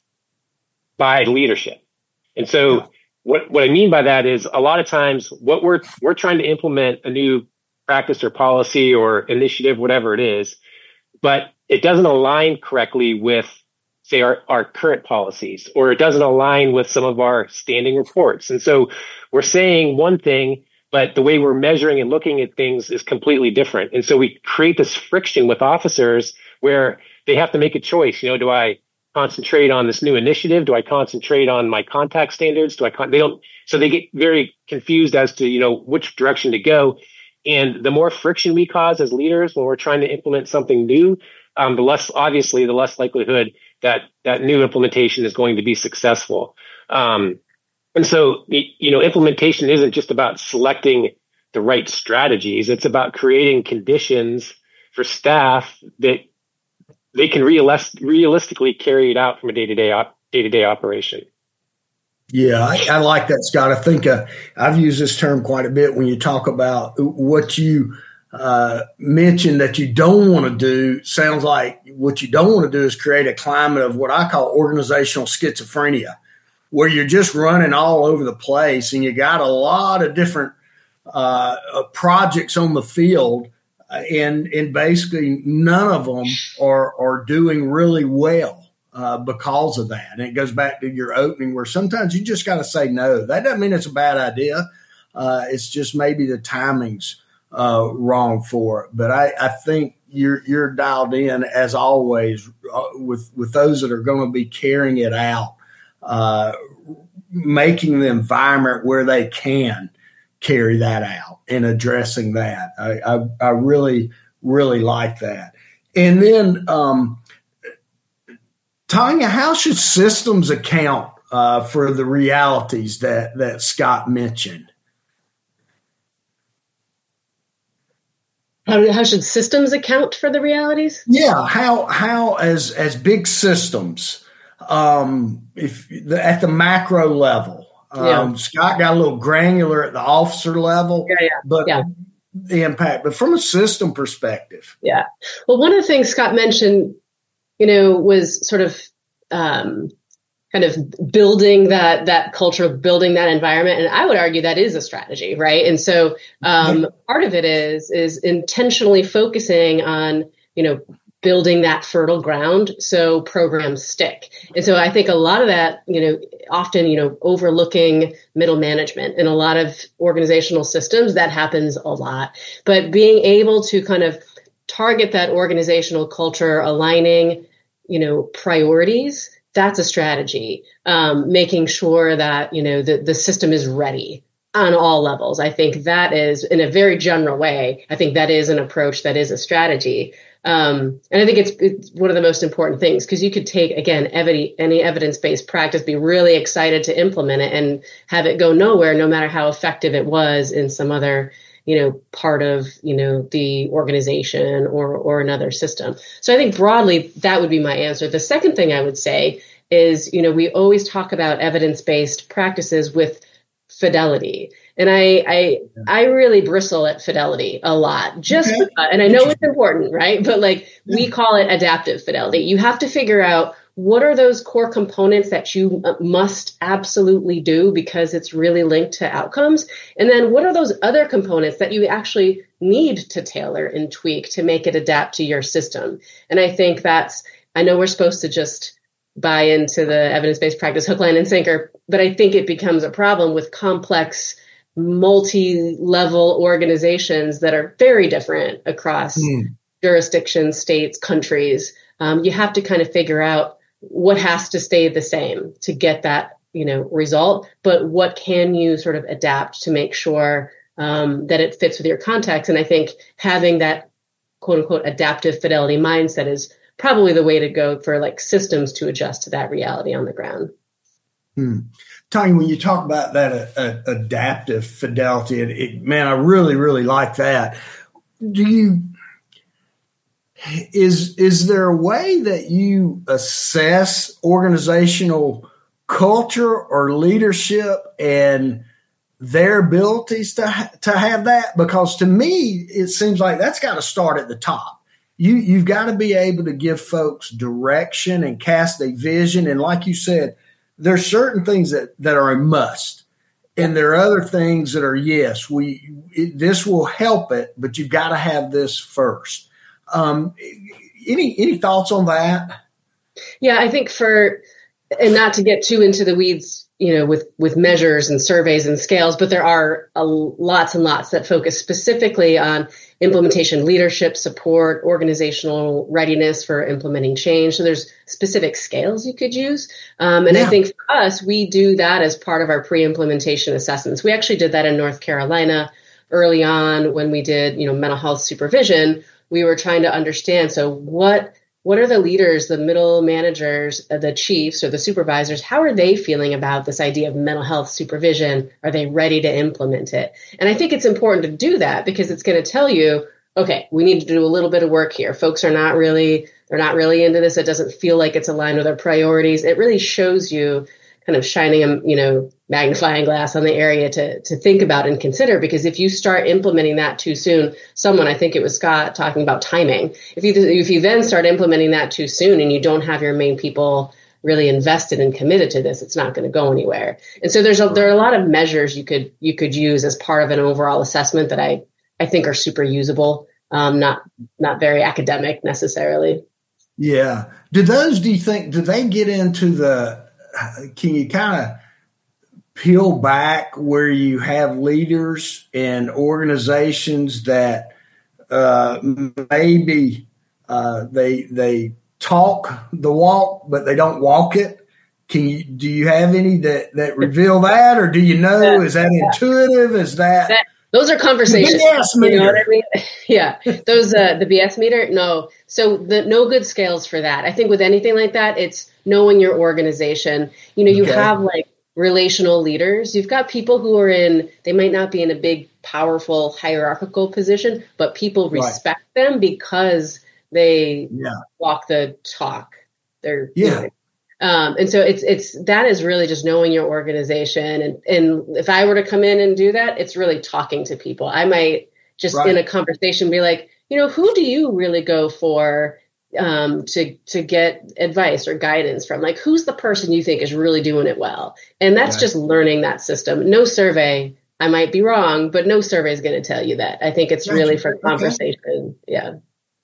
Speaker 3: by leadership. And so yeah. what, what I mean by that is a lot of times what we're, we're trying to implement a new practice or policy or initiative, whatever it is, but it doesn't align correctly with, say, our, our current policies, or it doesn't align with some of our standing reports. And so we're saying one thing, but the way we're measuring and looking at things is completely different. And so we create this friction with officers where they have to make a choice. You know, do I concentrate on this new initiative? Do I concentrate on my contact standards? Do I, con- they don't, so they get very confused as to, you know, which direction to go. And the more friction we cause as leaders when we're trying to implement something new, um, the less, obviously, the less likelihood that that new implementation is going to be successful. Um, and so, you know, implementation isn't just about selecting the right strategies. It's about creating conditions for staff that they can realist- realistically carry it out from a day-to-day op- day-to-day operation.
Speaker 2: Yeah, I, I like that, Scott. I think uh, I've used this term quite a bit when you talk about what you uh, mentioned that you don't want to do. Sounds like what you don't want to do is create a climate of what I call organizational schizophrenia, where you're just running all over the place and you got a lot of different uh, projects on the field, and and basically none of them are are doing really well uh, because of that. And it goes back to your opening where sometimes you just got to say no. That doesn't mean it's a bad idea. Uh, it's just maybe the timing's uh, wrong for it. But I, I think you're you're dialed in as always uh, with with those that are going to be carrying it out, uh, making the environment where they can carry that out and addressing that. I I, I really really like that. And then, um, Tanya, how should systems account uh, for the realities that that Scott mentioned?
Speaker 4: How, how should systems account for the realities?
Speaker 2: Yeah, how how as as big systems, um, if the, at the macro level, um, yeah. Scott got a little granular at the officer level,
Speaker 4: yeah, yeah.
Speaker 2: but
Speaker 4: yeah.
Speaker 2: the impact, but from a system perspective,
Speaker 4: yeah. Well, one of the things Scott mentioned, you know, was sort of um, kind of building that that culture, building that environment, and I would argue that is a strategy, right? And so um, part of it is is intentionally focusing on, you know, building that fertile ground so programs stick. And so I think a lot of that, you know, often, you know, overlooking middle management in a lot of organizational systems, that happens a lot. But being able to kind of target that organizational culture, aligning, you know, priorities, that's a strategy. Um, making sure that, you know, the, the system is ready on all levels. I think that is, in a very general way, I think that is an approach, that is a strategy. Um, and I think it's, it's one of the most important things, because you could take, again, evi- any evidence-based practice, be really excited to implement it and have it go nowhere, no matter how effective it was in some other, you know, part of, you know, the organization or, or another system. So I think broadly, that would be my answer. The second thing I would say is, you know, we always talk about evidence-based practices with fidelity. And I, I, I really bristle at fidelity a lot, just, okay. uh, and I know it's important, right? But like, we call it adaptive fidelity. You have to figure out, what are those core components that you must absolutely do because it's really linked to outcomes? And then what are those other components that you actually need to tailor and tweak to make it adapt to your system? And I think that's, I know we're supposed to just buy into the evidence-based practice hook, line, and sinker, but I think it becomes a problem with complex, multi-level organizations that are very different across mm. jurisdictions, states, countries. Um, you have to kind of figure out what has to stay the same to get that, you know, result, but what can you sort of adapt to make sure um, that it fits with your context? And I think having that quote unquote adaptive fidelity mindset is probably the way to go for like systems to adjust to that reality on the ground.
Speaker 2: Hmm. Tanya, when you talk about that uh, uh, adaptive fidelity, it, it, man, I really, really like that. Do you, is, is there a way that you assess organizational culture or leadership and their abilities to, ha- to have that? Because to me, it seems like that's got to start at the top. You, you've got to be able to give folks direction and cast a vision. And like you said, there's certain things that, that are a must, and there are other things that are, yes, we, it, this will help it, but you've got to have this first. Um, any, any thoughts on that?
Speaker 4: Yeah, I think for, and not to get too into the weeds, you know, with, with measures and surveys and scales, but there are a, lots and lots that focus specifically on implementation, leadership, support, organizational readiness for implementing change. So there's specific scales you could use. Um, and yeah. I think for us, we do that as part of our pre-implementation assessments. We actually did that in North Carolina early on when we did, you know, mental health supervision. We were trying to understand, so what What are the leaders, the middle managers, the chiefs or the supervisors, how are they feeling about this idea of mental health supervision? Are they ready to implement it? And I think it's important to do that because it's going to tell you, okay, we need to do a little bit of work here. Folks are not really, they're not really into this. It doesn't feel like it's aligned with their priorities. It really shows you kind of shining a, you know, magnifying glass on the area to, to think about and consider, because if you start implementing that too soon, someone, I think it was Scott talking about timing. If you, if you then start implementing that too soon and you don't have your main people really invested and committed to this, it's not going to go anywhere. And so there's a, there are a lot of measures you could, you could use as part of an overall assessment that I, I think are super usable, um, not, not very academic necessarily.
Speaker 2: Yeah. Do those, do you think, do they get into the, can you kind of peel back where you have leaders and organizations that uh, maybe uh, they they talk the walk, but they don't walk it? Can you do you have any that, that reveal that, or do you know? Is that intuitive? Is that,
Speaker 4: that those are conversations?
Speaker 2: B S meter.
Speaker 4: You know what I mean? Yeah, those uh, the B S meter. No, so the no good scales for that. I think with anything like that, it's knowing your organization. You know, you
Speaker 2: Okay.
Speaker 4: have like relational leaders. You've got people who are in, they might not be in a big, powerful hierarchical position, but people
Speaker 2: Right.
Speaker 4: respect them because they
Speaker 2: Yeah.
Speaker 4: walk the talk. They're,
Speaker 2: Yeah.
Speaker 4: you know, um, and so it's, it's, that is really just knowing your organization. And, and if I were to come in and do that, it's really talking to people. I might just
Speaker 2: Right.
Speaker 4: in a conversation be like, you know, who do you really go for um, to, to get advice or guidance from? Like, who's the person you think is really doing it well? And that's
Speaker 2: Right.
Speaker 4: just learning that system. No survey, I might be wrong, but no survey is going to tell you that. I think it's
Speaker 2: Gotcha.
Speaker 4: really for
Speaker 2: Okay.
Speaker 4: conversation. Yeah.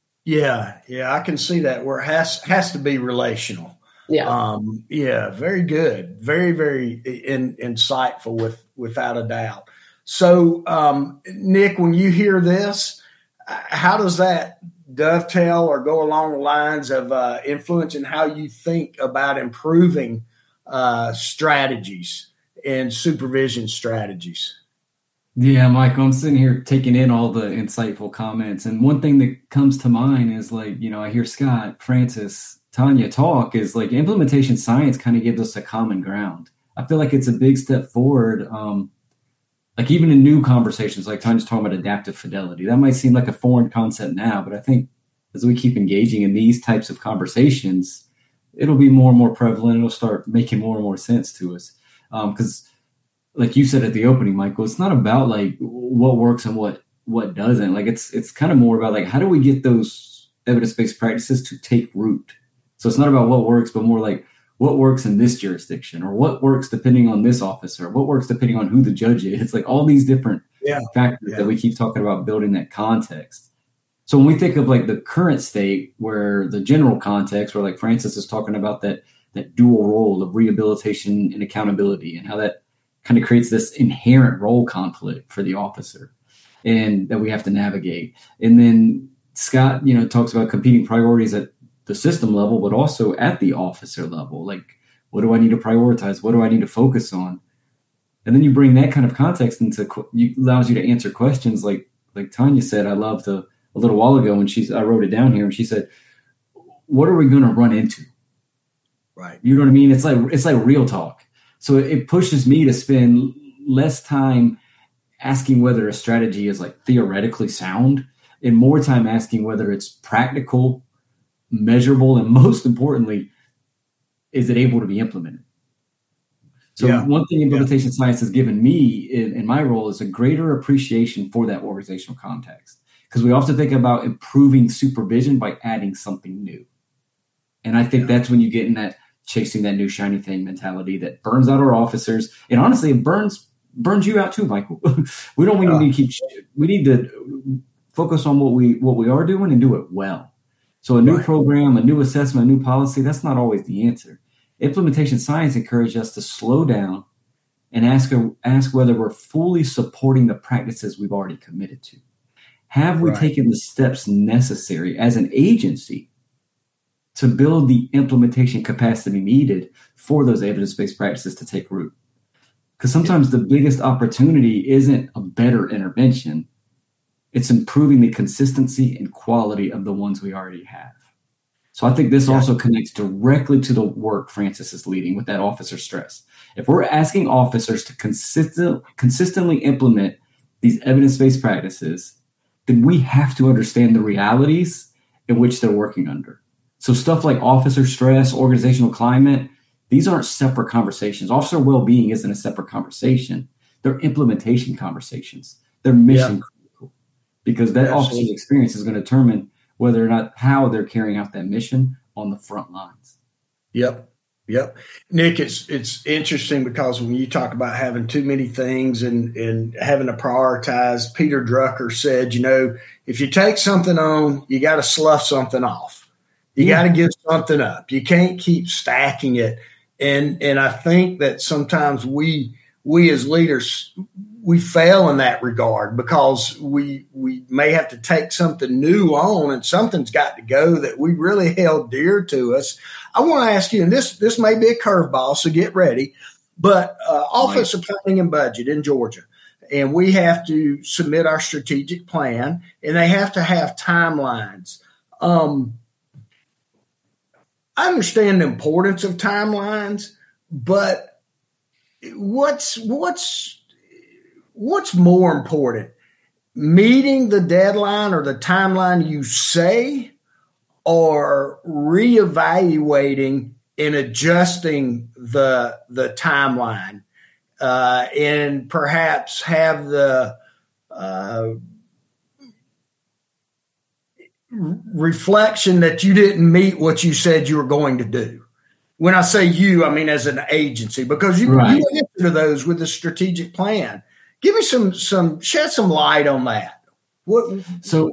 Speaker 2: Yeah. Yeah. I can see that where it has, has to be relational.
Speaker 4: Yeah.
Speaker 2: Um, yeah, very good. Very, very in, insightful with, without a doubt. So, um, Nick, when you hear this, how does that dovetail or go along the lines of uh, influencing how you think about improving uh, strategies and supervision strategies?
Speaker 6: Yeah, Michael, I'm sitting here taking in all the insightful comments. And one thing that comes to mind is like, you know, I hear Scott, Francis, Tanya talk is like implementation science kind of gives us a common ground. I feel like it's a big step forward. Um, like even in new conversations, like Tanya's talking about adaptive fidelity, that might seem like a foreign concept now, but I think as we keep engaging in these types of conversations, it'll be more and more prevalent. It'll start making more and more sense to us. Um, cause like you said at the opening, Michael, it's not about like what works and what, what doesn't. Like it's, it's kind of more about like, how do we get those evidence-based practices to take root? So it's not about what works, but more like what works in this jurisdiction, or what works depending on this officer, what works depending on who the judge is. It's like all these different
Speaker 2: Yeah.
Speaker 6: factors
Speaker 2: Yeah.
Speaker 6: that we keep talking about building that context. So when we think of like the current state, where the general context, where like Francis is talking about that, that dual role of rehabilitation and accountability, and how that kind of creates this inherent role conflict for the officer and that we have to navigate. And then Scott, you know, talks about competing priorities at the system level, but also at the officer level. Like, what do I need to prioritize? What do I need to focus on? And then you bring that kind of context into, you allows you to answer questions like, like Tanya said. I loved a, a little while ago when she, I wrote it down here, and she said, what are we going to run into?
Speaker 2: Right.
Speaker 6: You know what I mean? It's like, it's like real talk. So it pushes me to spend less time asking whether a strategy is like theoretically sound, and more time asking whether it's practical, measurable, and most importantly, is it able to be implemented? So
Speaker 2: Yeah.
Speaker 6: one thing implementation yeah. science has given me in, in my role is a greater appreciation for that organizational context, because we often think about improving supervision by adding something new. And I think yeah. that's when you get in that chasing that new shiny thing mentality that burns out our officers. And honestly, it burns burns you out too, Michael. we don't yeah. need to keep, we need to focus on what we what we are doing and do it well. So a new right. program, a new assessment, a new policy, that's not always the answer. Implementation science encourages us to slow down and ask, ask whether we're fully supporting the practices we've already committed to. Have we right. taken the steps necessary as an agency to build the implementation capacity needed for those evidence-based practices to take root? Because sometimes the biggest opportunity isn't a better intervention. It's improving the consistency and quality of the ones we already have. So I think this yeah. also connects directly to the work Francis is leading with that officer stress. If we're asking officers to consistent, consistently implement these evidence-based practices, then we have to understand the realities in which they're working under. So stuff like officer stress, organizational climate, these aren't separate conversations. Officer well-being isn't a separate conversation. They're implementation conversations. They're mission yeah. critical, because that Absolutely. officer's experience is going to determine whether or not how they're carrying out that mission on the front lines.
Speaker 2: Yep. Yep. Nick, it's it's interesting because when you talk about having too many things and, and having to prioritize, Peter Drucker said, you know, if you take something on, you got to slough something off. You yeah. got to give something up. You can't keep stacking it. And and I think that sometimes we we as leaders, we fail in that regard because we we may have to take something new on, and something's got to go that we really held dear to us. I want to ask you, and this this may be a curveball, so get ready, but uh, Office of Planning and Budget in Georgia, and we have to submit our strategic plan, and they have to have timelines. Um, I understand the importance of timelines, but what's what's what's more important, meeting the deadline or the timeline you say, or reevaluating and adjusting the the timeline, uh, and perhaps have the uh, reflection that you didn't meet what you said you were going to do. When I say you, I mean as an agency, because you, right. you answer to those with a strategic plan. Give me some, some, shed some light on that. What, so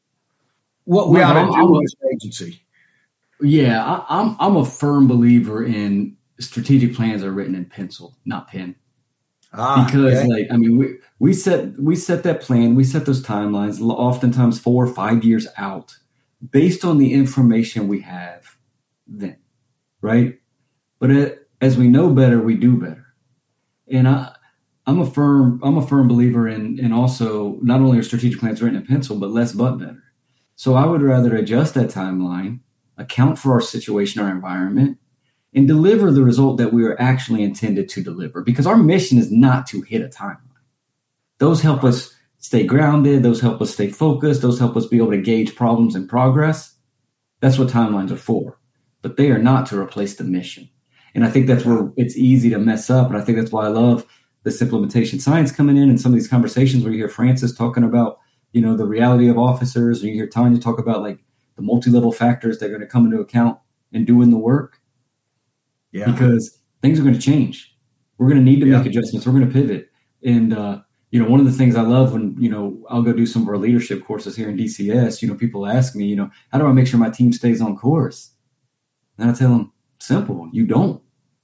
Speaker 2: what we well, ought to do as an agency.
Speaker 6: Yeah, I, I'm, I'm a firm believer in strategic plans are written in pencil, not pen. Ah, because okay. like, I mean, we, we set, we set that plan, we set those timelines oftentimes four or five years out based on the information we have then. Right. But it, as we know better, we do better. And I, I'm a firm, I'm a firm believer in, in also not only are strategic plans written in pencil, but less but better. So I would rather adjust that timeline, account for our situation, our environment, and deliver the result that we are actually intended to deliver, because our mission is not to hit a timeline. Those help us stay grounded. Those help us stay focused. Those help us be able to gauge problems and progress. That's what timelines are for. But they are not to replace the mission. And I think that's where it's easy to mess up. And I think that's why I love this implementation science coming in and some of these conversations where you hear Francis talking about, you know, the reality of officers, or you hear Tanya talk about like the multi-level factors that are going to come into account in doing the work. Yeah. Because things are going to change. We're going to need to yeah. make adjustments. We're going to pivot. And, uh, you know, one of the things I love when, you know, I'll go do some of our leadership courses here in D C S, you know, people ask me, you know, how do I make sure my team stays on course? And I tell them, simple, you don't.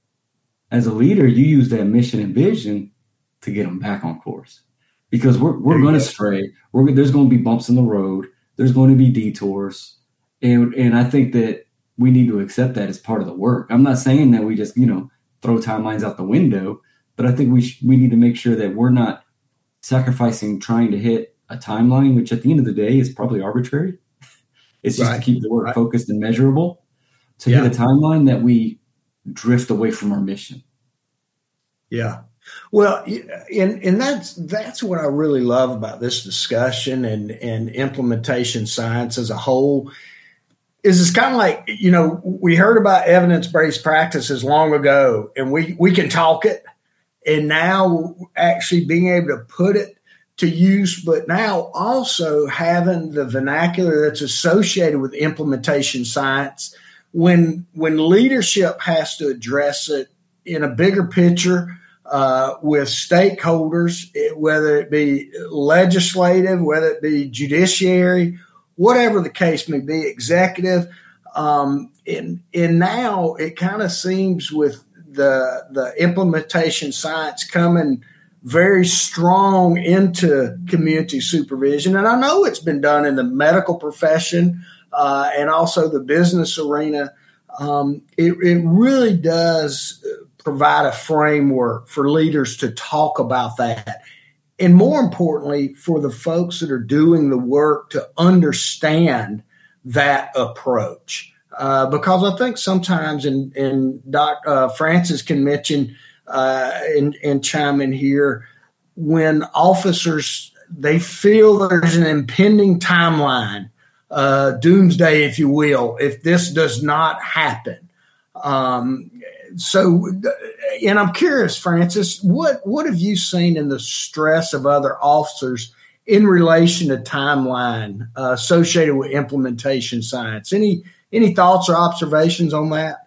Speaker 6: As a leader, you use that mission and vision to get them back on course, because we're we're going to stray. We're, there's going to be bumps in the road. There's going to be detours. And, and I think that we need to accept that as part of the work. I'm not saying that we just, you know, throw timelines out the window, but I think we sh- we need to make sure that we're not sacrificing trying to hit a timeline, which at the end of the day is probably arbitrary. It's just right. to keep the work right. focused and measurable. To yeah. hit a timeline that we drift away from our mission.
Speaker 2: Yeah. Well, and, and that's, that's what I really love about this discussion and, and implementation science as a whole is it's kind of like, you know, we heard about evidence-based practices long ago, and we, we can talk it, and now actually being able to put it to use, but now also having the vernacular that's associated with implementation science. When when leadership has to address it in a bigger picture uh, with stakeholders, whether it be legislative, whether it be judiciary, whatever the case may be, executive, um, and, and now it kind of seems with the the implementation science coming very strong into community supervision, and I know it's been done in the medical profession. Uh, and also the business arena, um, it, it really does provide a framework for leaders to talk about that. And more importantly, for the folks that are doing the work to understand that approach. Uh, because I think sometimes, and, and Doc uh, Francis can mention uh, and, and chime in here, when officers, they feel there's an impending timeline, Uh, doomsday, if you will, if this does not happen. Um, so, and I'm curious, Francis, what, what have you seen in the stress of other officers in relation to timeline uh, associated with implementation science? Any, any thoughts or observations on that?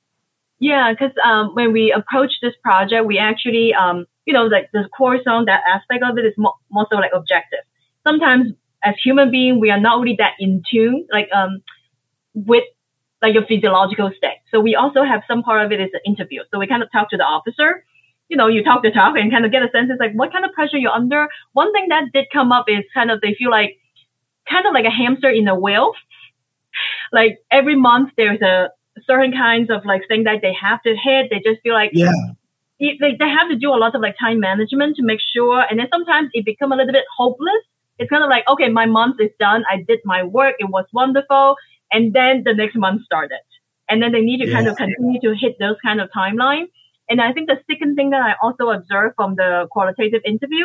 Speaker 5: Yeah, because um, when we approach this project, we actually, um, you know, like the core zone, that aspect of it is more, more so like objective. Sometimes as human beings, we are not really that in tune, like, um, with like your physiological state. So we also have some part of it is an interview. So we kind of talk to the officer, you know, you talk to talk and kind of get a sense of like what kind of pressure you're under. One thing that did come up is kind of they feel like kind of like a hamster in a wheel. Like every month there's a certain kinds of like thing that they have to hit. They just feel like
Speaker 2: yeah.
Speaker 5: they, they have to do a lot of like time management to make sure. And then sometimes it becomes a little bit hopeless. It's kind of like, okay, my month is done. I did my work. It was wonderful. And then the next month started. And then they need to yeah. kind of continue to hit those kind of timelines. And I think the second thing that I also observed from the qualitative interview,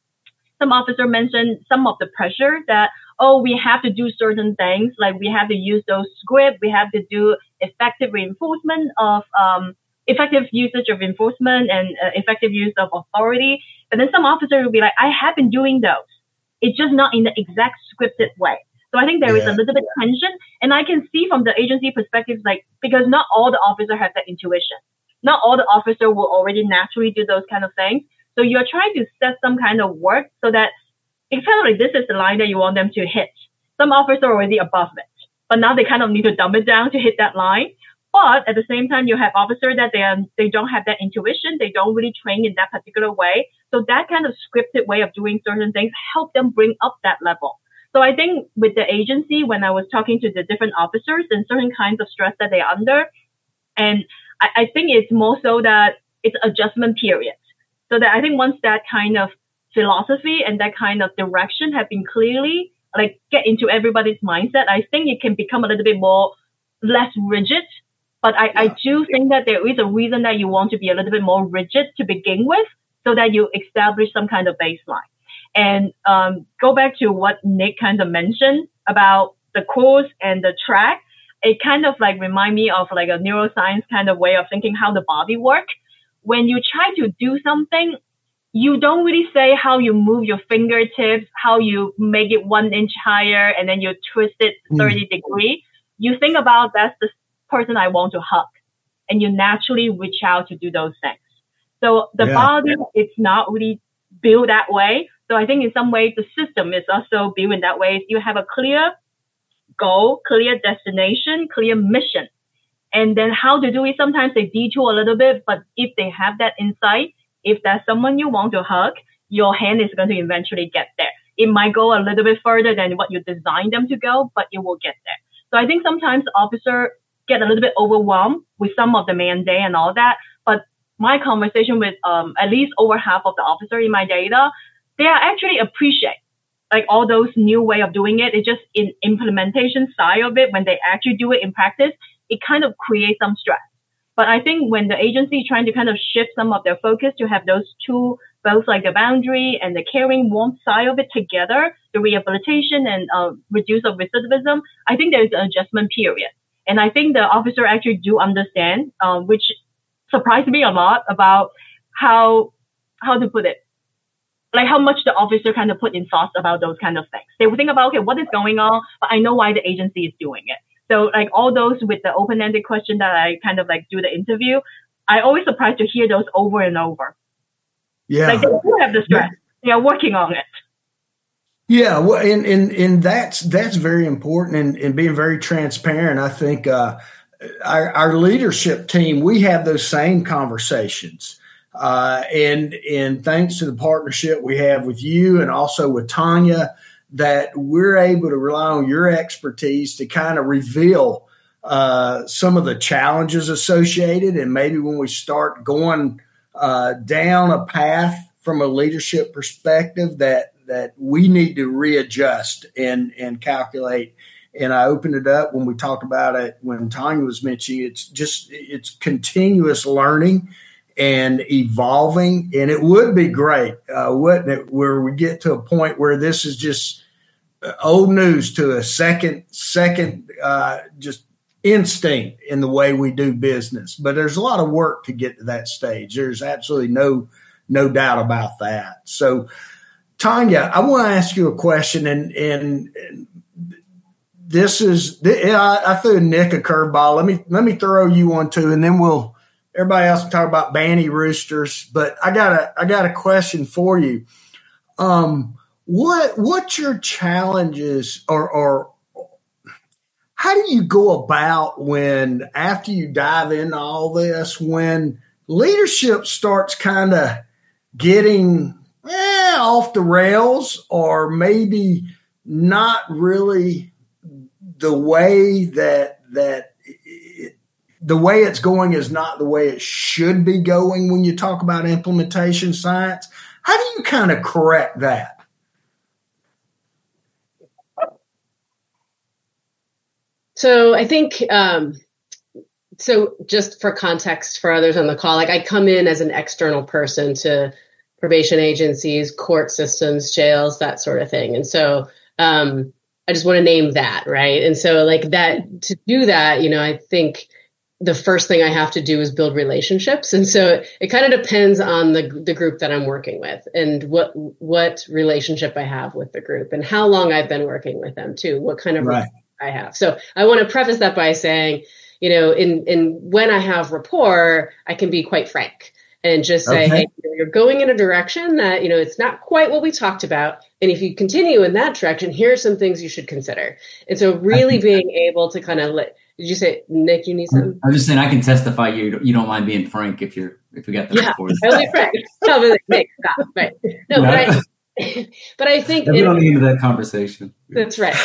Speaker 5: some officer mentioned some of the pressure that, oh, we have to do certain things, like we have to use those scripts, we have to do effective reinforcement of, um, effective usage of enforcement and uh, effective use of authority. But then some officers will be like, I have been doing those. It's just not in the exact scripted way. So I think there yeah. is a little bit tension. And I can see from the agency perspective, like, because not all the officers have that intuition. Not all the officers will already naturally do those kind of things. So you're trying to set some kind of work so that it's kind of like this is the line that you want them to hit. Some officers are already above it, but now they kind of need to dumb it down to hit that line. But at the same time, you have officers that they are, they don't have that intuition. They don't really train in that particular way. So that kind of scripted way of doing certain things help them bring up that level. So I think with the agency, when I was talking to the different officers and certain kinds of stress that they're under, and I, I think it's more so that it's adjustment period. So that I think once that kind of philosophy and that kind of direction have been clearly like get into everybody's mindset, I think it can become a little bit more less rigid. But I, yeah. I do think that there is a reason that you want to be a little bit more rigid to begin with so that you establish some kind of baseline. And um, go back to what Nick kind of mentioned about the course and the track. It kind of like remind me of like a neuroscience kind of way of thinking how the body works. When you try to do something, you don't really say how you move your fingertips, how you make it one inch higher, and then you twist it thirty mm. degrees. You think about that's the person I want to hug. And you naturally reach out to do those things. So the yeah. body, it's not really built that way. So I think in some ways the system is also built in that way. You have a clear goal, clear destination, clear mission. And then how to do it, sometimes they detour a little bit, but if they have that insight, if that's someone you want to hug, your hand is going to eventually get there. It might go a little bit further than what you designed them to go, but it will get there. So I think sometimes officers get a little bit overwhelmed with some of the mandate and all that. But my conversation with um, at least over half of the officers in my data, they are actually appreciate like all those new way of doing it. It's just in implementation side of it, when they actually do it in practice, it kind of creates some stress. But I think when the agency is trying to kind of shift some of their focus to have those two, both like the boundary and the caring warmth side of it together, the rehabilitation and uh, reduce of recidivism, I think there's an adjustment period. And I think the officer actually do understand, uh, which surprised me a lot about how, how to put it, like how much the officer kind of put in thoughts about those kind of things. They would think about, okay, what is going on? But I know why the agency is doing it. So like all those with the open-ended question that I kind of like do the interview, I always surprised to hear those over and over.
Speaker 2: Yeah.
Speaker 5: Like they do have the stress. Yeah. They are working on it.
Speaker 2: Yeah, well, and, and, and that's, that's very important and, and being very transparent. I think, uh, our, our leadership team, we have those same conversations. Uh, and, and thanks to the partnership we have with you and also with Tanya, that we're able to rely on your expertise to kind of reveal, uh, some of the challenges associated. And maybe when we start going, uh, down a path from a leadership perspective that, that we need to readjust and, and calculate. And I opened it up when we talked about it, when Tanya was mentioning, it's just, it's continuous learning and evolving. And it would be great, uh, wouldn't it, where we get to a point where this is just old news to a second, second, uh, just instinct in the way we do business. But there's a lot of work to get to that stage. There's absolutely no, no doubt about that. So, Tanya, I want to ask you a question, and and this is I, I threw Nick a curveball. Let me let me throw you one too, and then we'll everybody else can talk about Banty Roosters. But I got a I got a question for you. Um, what what's your challenges, or or how do you go about when after you dive into all this, when leadership starts kind of getting eh, off the rails, or maybe not really the way that that it, the way it's going is not the way it should be going when you talk about implementation science. How do you kind of correct that?
Speaker 4: So I think, um, so just for context for others on the call, like I come in as an external person to probation agencies, court systems, jails, that sort of thing. And so um, I just want to name that, right? And so like that, to do that, you know, I think the first thing I have to do is build relationships. And so it kind of depends on the the group that I'm working with and what what relationship I have with the group and how long I've been working with them too, what kind of
Speaker 2: right.
Speaker 4: I have. So I want to preface that by saying, you know, in, in when I have rapport, I can be quite frank and just say,
Speaker 2: okay.
Speaker 4: hey, you're going in a direction that, you know, it's not quite what we talked about. And if you continue in that direction, here are some things you should consider. And so really being able to kind of let, did you say, Nick, you need something?
Speaker 6: I was just saying, I can testify you you don't mind being frank if you're, if we got the
Speaker 4: yeah,
Speaker 6: rapport.
Speaker 4: I'll be frank. I'll be like, Nick, stop. Right. No,
Speaker 6: no.
Speaker 4: but I, but I think
Speaker 6: we don't need into that conversation.
Speaker 4: That's right.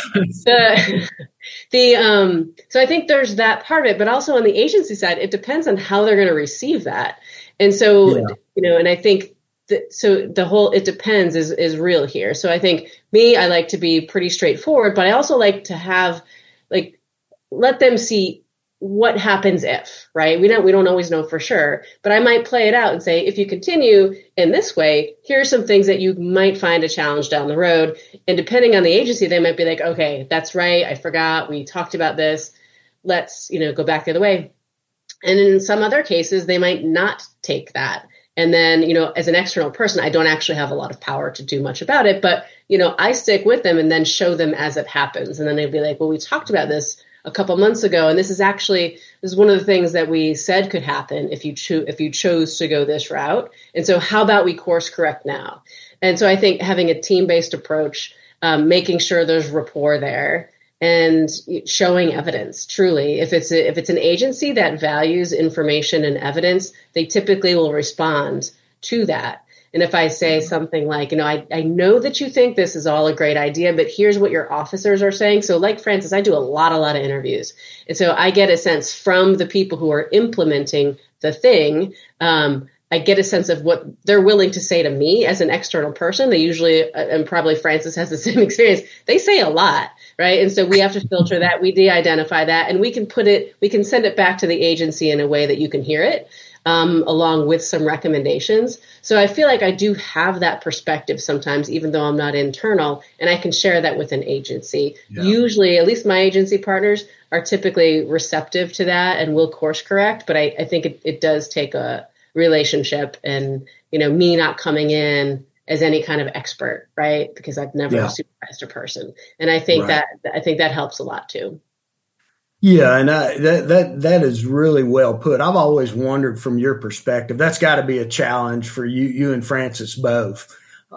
Speaker 4: the, the um, so I think there's that part of it, but also on the agency side, it depends on how they're going to receive that. And so, yeah. you know, and I think that, so the whole it depends is is real here. So I think me, I like to be pretty straightforward, but I also like to have like let them see what happens if, right? We don't we don't always know for sure, but I might play it out and say, if you continue in this way, here are some things that you might find a challenge down the road. And depending on the agency, they might be like, okay, that's right. I forgot. We talked about this. Let's, you know, go back the other way. And in some other cases, they might not take that. And then, you know, as an external person, I don't actually have a lot of power to do much about it, but, you know, I stick with them and then show them as it happens. And then they'd be like, well, we talked about this a couple months ago, and this is actually this is one of the things that we said could happen if you cho- if you chose to go this route. And so, how about we course correct now? And so, I think having a team-based approach, um, making sure there's rapport there, and showing evidence. Truly, if it's a, if it's an agency that values information and evidence, they typically will respond to that. And if I say something like, you know, I, I know that you think this is all a great idea, but here's what your officers are saying. So like Francis, I do a lot, a lot of interviews. And so I get a sense from the people who are implementing the thing. Um, I get a sense of what they're willing to say to me as an external person. They usually, and probably Francis has the same experience, they say a lot, right? And so we have to filter that, we de-identify that, and we can put it, we can send it back to the agency in a way that you can hear it. Um, along with some recommendations. So I feel like I do have that perspective sometimes, even though I'm not internal, and I can share that with an agency. Yeah. Usually, at least my agency partners are typically receptive to that and will course correct. But I, I think it, it does take a relationship and, you know, me not coming in as any kind of expert, right? Because I've never yeah. supervised a person. And I think right. that, I think that helps a lot too.
Speaker 2: Yeah, and I, that that that is really well put. I've always wondered from your perspective, that's got to be a challenge for you, you and Francis both.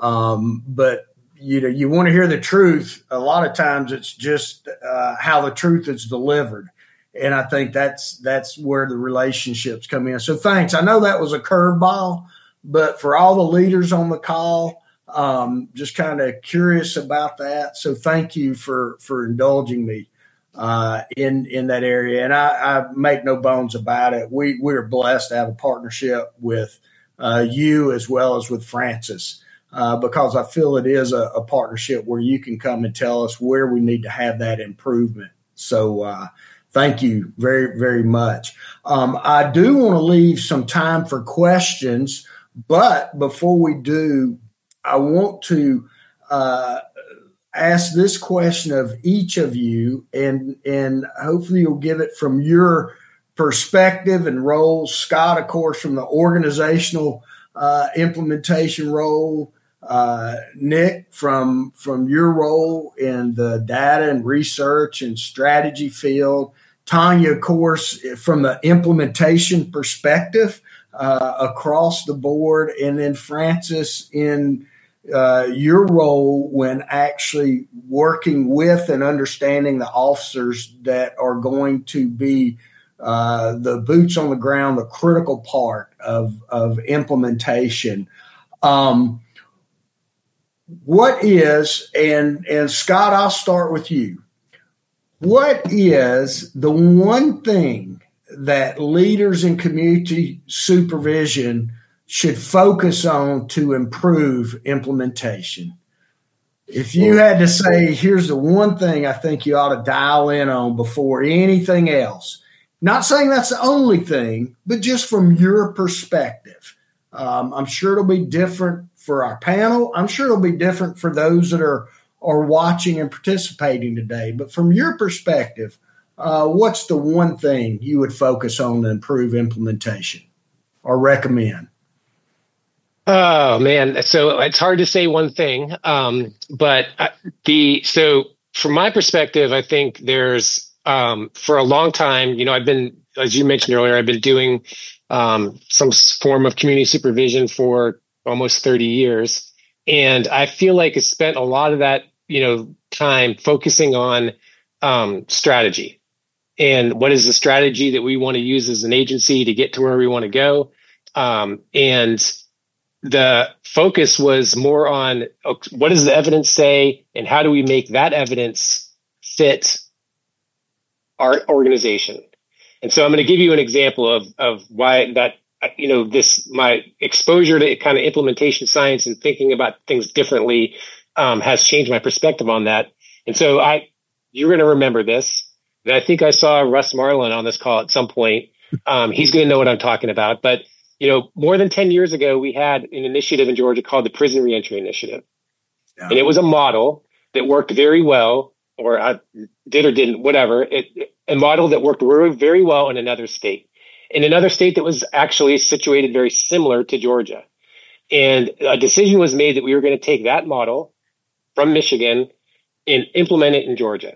Speaker 2: Um, but you know, you want to hear the truth. A lot of times, it's just uh, how the truth is delivered, and I think that's that's where the relationships come in. So, thanks. I know that was a curveball, but for all the leaders on the call, um, just kind of curious about that. So, thank you for for indulging me. Uh, in, in that area. And I, I make no bones about it. We, we're blessed to have a partnership with uh, you as well as with Francis, uh, because I feel it is a, a partnership where you can come and tell us where we need to have that improvement. So uh, thank you very, very much. Um, I do want to leave some time for questions, but before we do, I want to uh, ask this question of each of you, and and hopefully you'll give it from your perspective and role. Scott, of course, from the organizational uh, implementation role. Uh, Nick, from from your role in the data and research and strategy field. Tanya, of course, from the implementation perspective uh, across the board. And then Francis in Uh, your role when actually working with and understanding the officers that are going to be uh, the boots on the ground, the critical part of, of implementation. Um, what is, and, and Scott, I'll start with you. What is the one thing that leaders in community supervision should focus on to improve implementation? If you had to say, here's the one thing I think you ought to dial in on before anything else, not saying that's the only thing, but just from your perspective. Um, I'm sure it'll be different for our panel. I'm sure it'll be different for those that are, are watching and participating today. But from your perspective, uh, what's the one thing you would focus on to improve implementation or recommend?
Speaker 3: Oh man, so it's hard to say one thing, um, but the so from my perspective, I think there's um, for a long time, you know, I've been, as you mentioned earlier, I've been doing um, some form of community supervision for almost thirty years, and I feel like I spent a lot of that, you know, time focusing on um, strategy and what is the strategy that we want to use as an agency to get to where we want to go, um, and the focus was more on what does the evidence say and how do we make that evidence fit our organization. And so I'm going to give you an example of, of why that, you know, this, my exposure to kind of implementation science and thinking about things differently um, has changed my perspective on that. And so I, you're going to remember this. And I think I saw Russ Marlin on this call at some point. Um, he's going to know what I'm talking about, but you know, more than ten years ago, we had an initiative in Georgia called the Prison Reentry Initiative. Yeah. And it was a model that worked very well, or I did or didn't, whatever. It, a model that worked very, very well in another state, in another state that was actually situated very similar to Georgia. And a decision was made that we were going to take that model from Michigan and implement it in Georgia.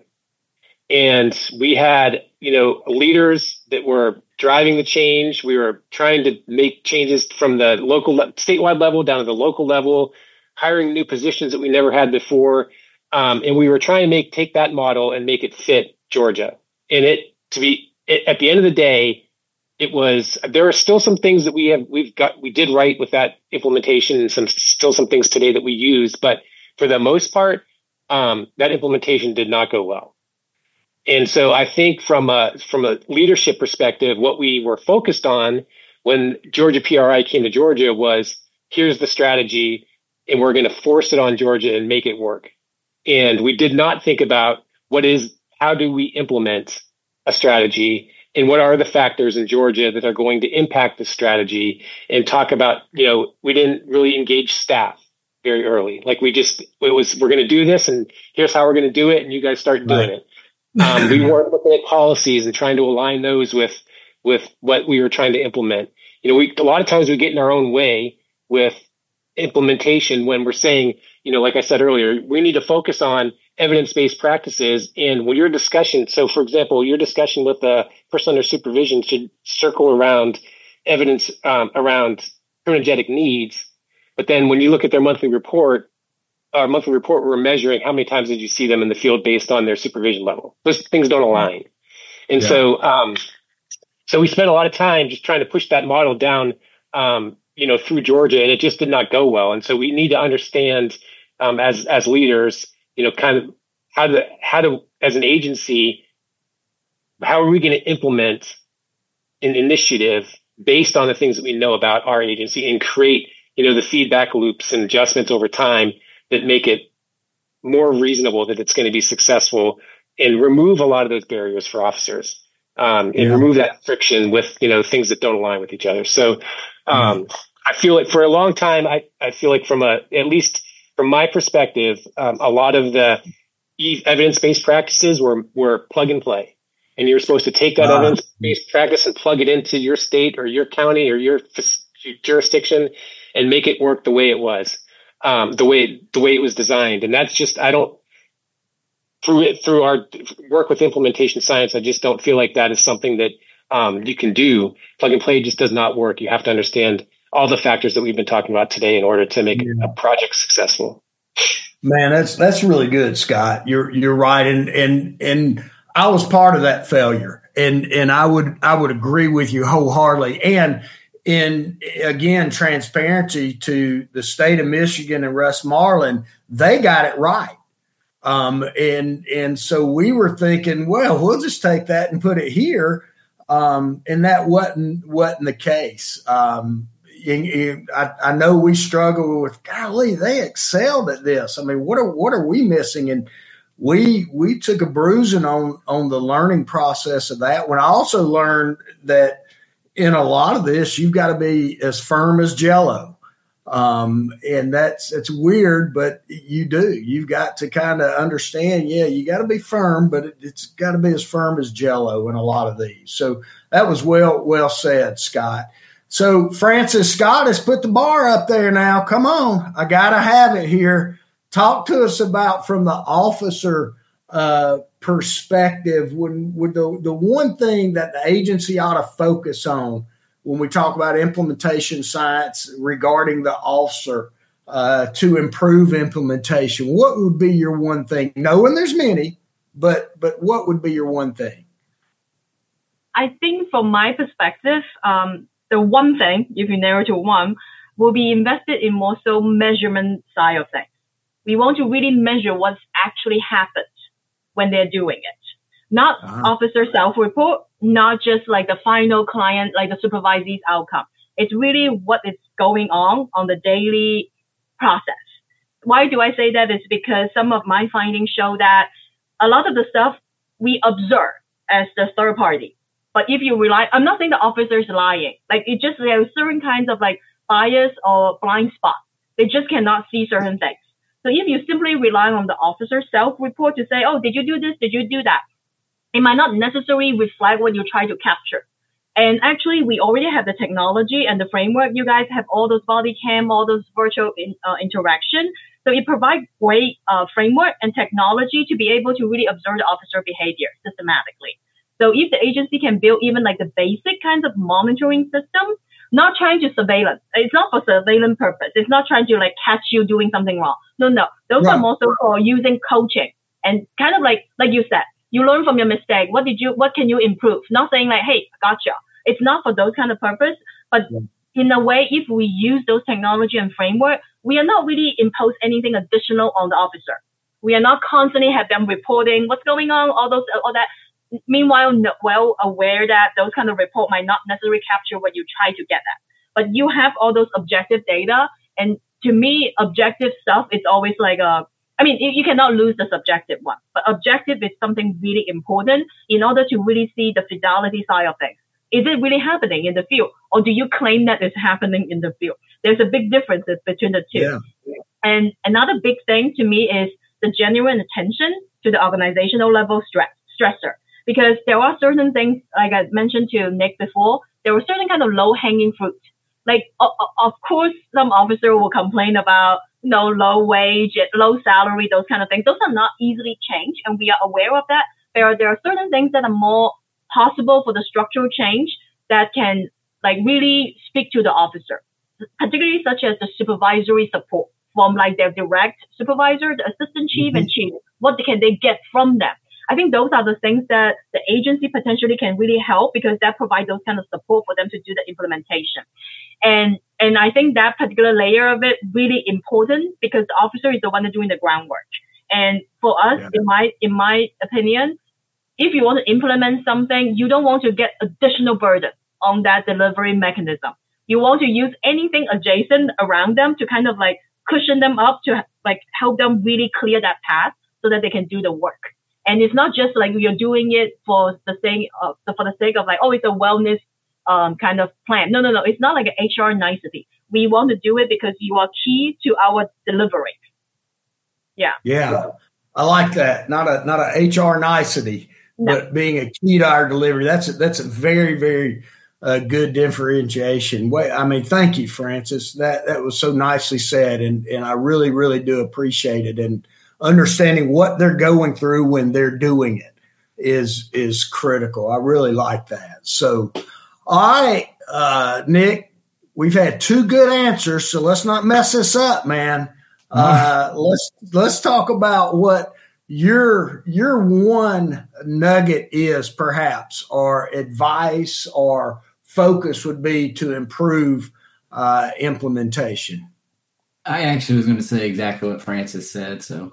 Speaker 3: And we had, you know, leaders that were driving the change. We were trying to make changes from the local, statewide level down to the local level, hiring new positions that we never had before. Um, and we were trying to make, take that model and make it fit Georgia. And it, to be, it, at the end of the day, it was, there are still some things that we have, we've got, we did right with that implementation and some, still some things today that we use. But for the most part, um, that implementation did not go well. And so I think from a from a leadership perspective, what we were focused on when Georgia P R I came to Georgia was, here's the strategy, and we're going to force it on Georgia and make it work. And we did not think about what is, how do we implement a strategy and what are the factors in Georgia that are going to impact the strategy, and talk about, you know, we didn't really engage staff very early. Like we just, it was, we're going to do this and here's how we're going to do it. And you guys start doing right. it. Um, we weren't looking at policies and trying to align those with, with what we were trying to implement. You know, we, a lot of times we get in our own way with implementation when we're saying, you know, like I said earlier, we need to focus on evidence-based practices. And when your discussion, so for example, your discussion with the person under supervision should circle around evidence, um, around criminogenic needs. But then when you look at their monthly report, our monthly report, we're measuring how many times did you see them in the field based on their supervision level. Those things don't align. And yeah. so, um, so we spent a lot of time just trying to push that model down, um, you know, through Georgia, and it just did not go well. And so we need to understand, um, as, as leaders, you know, kind of how to, how to, as an agency, how are we going to implement an initiative based on the things that we know about our agency and create, you know, the feedback loops and adjustments over time that make it more reasonable that it's going to be successful, and remove a lot of those barriers for officers, um, and yeah. remove that friction with, you know, things that don't align with each other. So, um, mm-hmm. I feel like for a long time, I, I feel like from a, at least from my perspective, um, a lot of the evidence-based practices were, were plug and play, and you're supposed to take that uh, evidence-based practice and plug it into your state or your county or your jurisdiction and make it work the way it was. Um, the way the way it was designed, and that's just I don't through it through our work with implementation science. I just don't feel like that is something that um, you can do. Plug and play just does not work. You have to understand all the factors that we've been talking about today in order to make yeah. a project successful.
Speaker 2: Man, that's that's really good, Scott. You're you're right, and and and I was part of that failure. and and I would I would agree with you wholeheartedly. And in again transparency to the state of Michigan and Russ Marlin, they got it right. Um, and and so we were thinking, well, we'll just take that and put it here. Um, and that wasn't wasn't the case. Um, and, and I, I know we struggle with, golly, they excelled at this. I mean, what are what are we missing? And we we took a bruising on on the learning process of that. When I also learned that in a lot of this, you've got to be as firm as Jell-O. Um, and that's, it's weird, but you do, you've got to kind of understand, yeah, you got to be firm, but it, it's got to be as firm as Jell-O in a lot of these. So that was well, well said, Scott. So Francis, Scott has put the bar up there now. Come on. I got to have it here. Talk to us about, from the officer, uh, perspective, would, would the, the one thing that the agency ought to focus on when we talk about implementation science regarding the officer uh, to improve implementation? What would be your one thing? Knowing there's many, but but what would be your one thing?
Speaker 5: I think from my perspective, um, the one thing, if you narrow to one, will be invested in more so measurement side of things. We want to really measure what's actually happened when they're doing it. Not uh-huh. officer self-report, not just like the final client, like the supervisee's outcome. It's really what is going on on the daily process. Why do I say that? It's because some of my findings show that a lot of the stuff we observe as the third party. But if you rely, I'm not saying the officer is lying. Like, it just, there are certain kinds of like bias or blind spots. They just cannot see certain things. So if you simply rely on the officer self-report to say, oh, did you do this? Did you do that? It might not necessarily reflect what you try to capture. And actually, we already have the technology and the framework. You guys have all those body cam, all those virtual in, uh, interaction. So it provides great uh, framework and technology to be able to really observe the officer behavior systematically. So if the agency can build even like the basic kinds of monitoring system, not trying to surveillance. It's not for surveillance purpose. It's not trying to like catch you doing something wrong. No, no. Those right. are more so for using coaching and kind of like, like you said, you learn from your mistake. What did you, what can you improve? Not saying like, hey, gotcha. It's not for those kind of purpose, but yeah. in a way, if we use those technology and framework, we are not really impose anything additional on the officer. We are not constantly have them reporting what's going on, all those, all that. Meanwhile, no, well aware that those kind of report might not necessarily capture what you try to get at. But you have all those objective data. And to me, objective stuff is always like a, I mean, you, you cannot lose the subjective one, but objective is something really important in order to really see the fidelity side of things. Is it really happening in the field? Or do you claim that it's happening in the field? There's a big difference between the two. Yeah. And another big thing to me is the genuine attention to the organizational level stress, stressor. Because there are certain things, like I mentioned to Nick before, there were certain kind of low-hanging fruit. Like, of course, some officer will complain about, you know, low wage, low salary, those kind of things. Those are not easily changed, and we are aware of that. There are, there are certain things that are more possible for the structural change that can, like, really speak to the officer, particularly such as the supervisory support from, like, their direct supervisor, the assistant chief mm-hmm. and chief. What can they get from them? I think those are the things that the agency potentially can really help, because that provides those kind of support for them to do the implementation. And, and I think that particular layer of it really important, because the officer is the one doing the groundwork. And for us, yeah. in my, in my opinion, if you want to implement something, you don't want to get additional burden on that delivery mechanism. You want to use anything adjacent around them to kind of like cushion them up, to like help them really clear that path so that they can do the work. And it's not just like you're doing it for the sake of, for the sake of like, oh, it's a wellness um, kind of plan. No, no, no. It's not like an H R nicety. We want to do it because you are key to our delivery. Yeah.
Speaker 2: Yeah. I like that. Not a, not a H R nicety, no. but being a key to our delivery. That's a, that's a very, very uh, good differentiation. Wait, I mean, thank you, Francis. That, that was so nicely said. And, and I really, really do appreciate it. And understanding what they're going through when they're doing it is, is critical. I really like that. So, all right, uh, Nick, we've had two good answers, so let's not mess this up, man. Uh, let's, let's talk about what your your one nugget is perhaps, or advice or focus would be to improve uh, implementation?
Speaker 6: I actually was going to say exactly what Francis said. So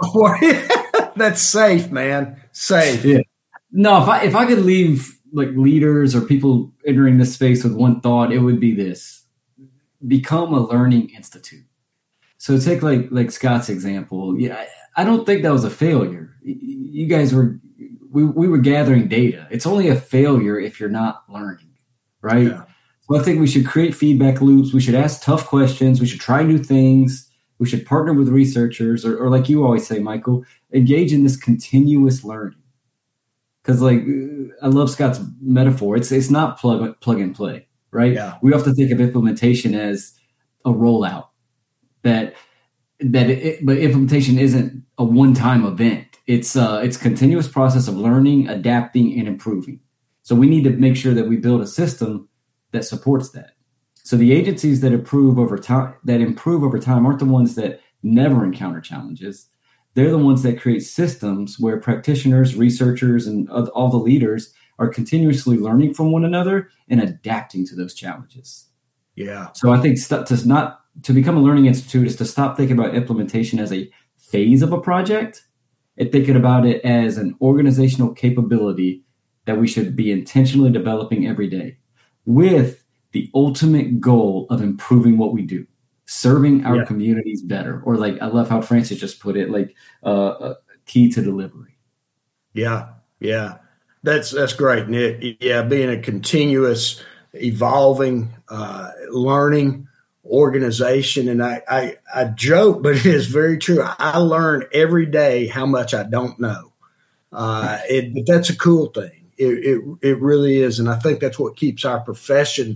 Speaker 2: that's safe, man. Safe.
Speaker 6: Yeah. No, if I if I could leave like leaders or people entering this space with one thought, it would be this: become a learning institute. So take like like Scott's example. Yeah, I, I don't think that was a failure. You guys were we we were gathering data. It's only a failure if you're not learning, right? Yeah. So I think we should create feedback loops. We should ask tough questions. We should try new things. We should partner with researchers, or, or like you always say, Michael, engage in this continuous learning. Because like I love Scott's metaphor. It's it's not plug plug and play, right?
Speaker 2: Yeah.
Speaker 6: We have to think of implementation as a rollout. That that it, but implementation isn't a one-time event. It's uh it's a continuous process of learning, adapting, and improving. So we need to make sure that we build a system that supports that. So the agencies that improve over time that improve over time aren't the ones that never encounter challenges. They're the ones that create systems where practitioners, researchers, and all the leaders are continuously learning from one another and adapting to those challenges.
Speaker 2: Yeah.
Speaker 6: So I think st- to not to become a learning institute is to stop thinking about implementation as a phase of a project and thinking about it as an organizational capability that we should be intentionally developing every day, with the ultimate goal of improving what we do, serving our yeah. communities better. Or like, I love how Francis just put it, like uh, a key to delivery.
Speaker 2: Yeah. Yeah. That's, that's great, Nick. Yeah. Being a continuous evolving, uh, learning organization. And I, I, I joke, but it is very true. I learn every day how much I don't know. Uh, it, but that's a cool thing. It, it it really is, and I think that's what keeps our profession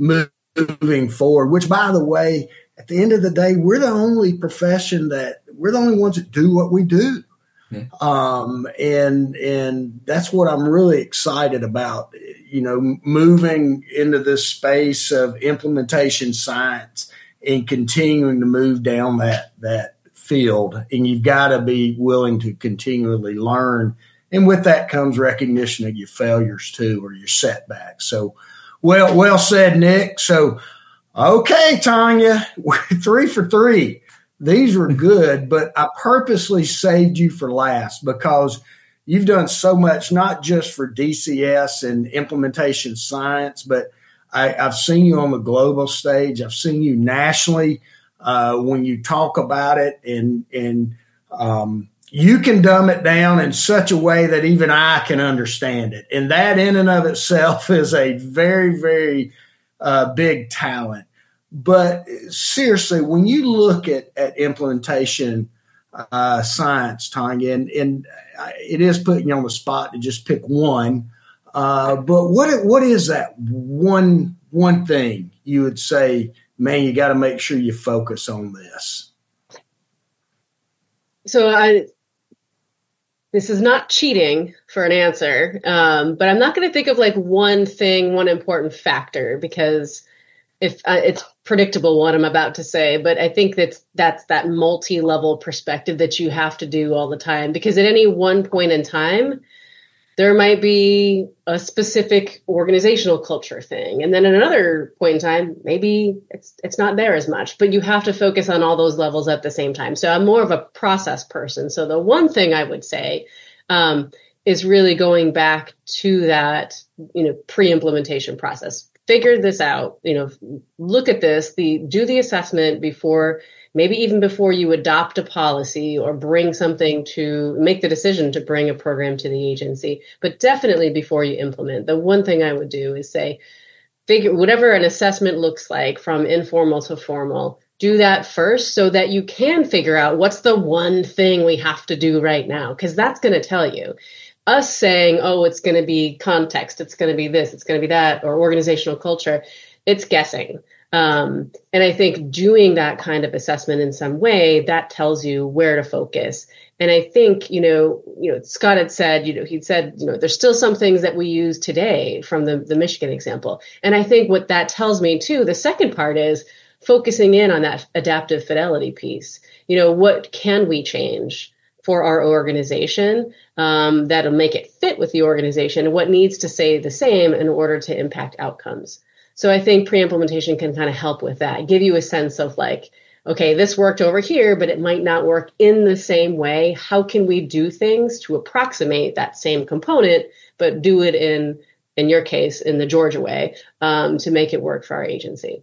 Speaker 2: moving forward. Which, by the way, at the end of the day, we're the only profession that we're the only ones that do what we do, yeah. um, and and that's what I'm really excited about. You know, moving into this space of implementation science and continuing to move down that that field, and you've got to be willing to continually learn. And with that comes recognition of your failures too, or your setbacks. So, well, well said, Nick. So, okay, Tanya, we're three for three. These were good, but I purposely saved you for last because you've done so much, not just for D C S and implementation science, but I, I've seen you on the global stage. I've seen you nationally uh, when you talk about it, and and um, you can dumb it down in such a way that even I can understand it. And that in and of itself is a very, very uh, big talent. But seriously, when you look at, at implementation uh, science, Tanya, and, and it is putting you on the spot to just pick one, uh, but what what is that one one thing you would say, man, you got to make sure you focus on this?
Speaker 4: So I... This is not cheating for an answer, um, but I'm not going to think of like one thing, one important factor, because if uh, it's predictable what I'm about to say, but I think that's that's that multi-level perspective that you have to do all the time, because at any one point in time, there might be a specific organizational culture thing. And then at another point in time, maybe it's it's not there as much, but you have to focus on all those levels at the same time. So I'm more of a process person. So the one thing I would say um, is really going back to that, you know, pre-implementation process. Figure this out, you know, look at this, the do the assessment before, maybe even before you adopt a policy or bring something to make the decision to bring a program to the agency, but definitely before you implement. The one thing I would do is say, figure whatever an assessment looks like from informal to formal, do that first so that you can figure out what's the one thing we have to do right now, because that's going to tell you. Us saying, oh, it's going to be context, it's going to be this, it's going to be that, or organizational culture, it's guessing. Um, and I think doing that kind of assessment in some way, that tells you where to focus. And I think, you know, you know, Scott had said, you know, he'd said, you know, there's still some things that we use today from the, the Michigan example. And I think what that tells me too, the second part is focusing in on that adaptive fidelity piece. You know, what can we change for our organization um, that'll make it fit with the organization and what needs to stay the same in order to impact outcomes. So I think pre-implementation can kind of help with that, give you a sense of like, okay, this worked over here, but it might not work in the same way. How can we do things to approximate that same component, but do it in, in your case, in the Georgia way, um, to make it work for our agency?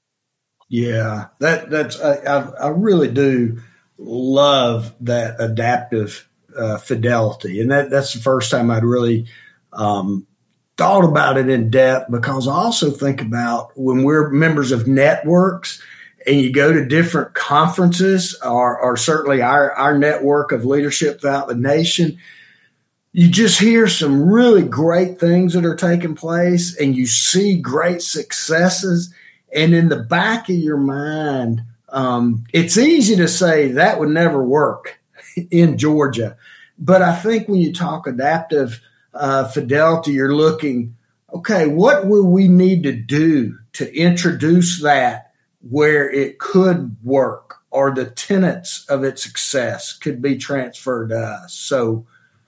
Speaker 2: Yeah, that that's I, I, I really do love that adaptive uh, fidelity, and that that's the first time I'd really um, thought about it in depth, because I also think about when we're members of networks and you go to different conferences, or, or certainly our, our network of leadership throughout the nation, you just hear some really great things that are taking place and you see great successes. And in the back of your mind, um, it's easy to say that would never work in Georgia. But I think when you talk adaptive uh, fidelity, you're looking, okay, what will we need to do to introduce that where it could work, or the tenets of its success could be transferred to us? So,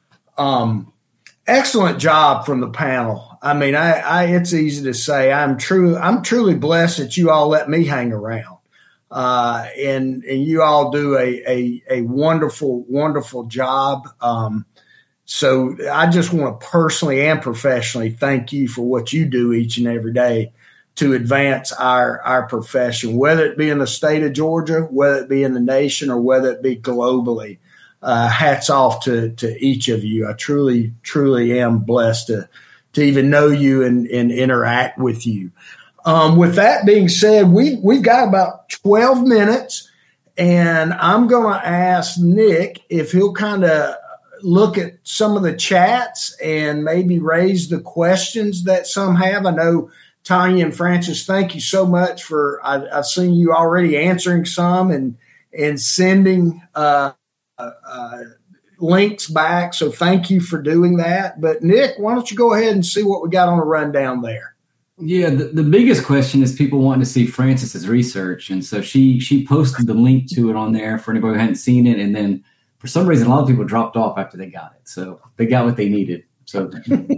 Speaker 2: um, excellent job from the panel. I mean, I, I, it's easy to say I'm true. I'm truly blessed that you all let me hang around, uh, and and you all do a a, a wonderful, wonderful job. Um, so I just want to personally and professionally thank you for what you do each and every day to advance our our profession, whether it be in the state of Georgia, whether it be in the nation, or whether it be globally. Uh, hats off to, to each of you. I truly, truly am blessed to, to even know you and, and interact with you. Um, with that being said, we, we've got about twelve minutes, and I'm going to ask Nick if he'll kind of look at some of the chats and maybe raise the questions that some have. I know Tanya and Francis, thank you so much for, I, I've seen you already answering some and, and sending, uh, Uh, uh, links back. So thank you for doing that. But Nick, why don't you go ahead and see what we got on the rundown there?
Speaker 6: Yeah, the, the biggest question is people wanting to see Francis's research. And so she she posted the link to it on there for anybody who hadn't seen it. And then for some reason, a lot of people dropped off after they got it. So they got what they needed. So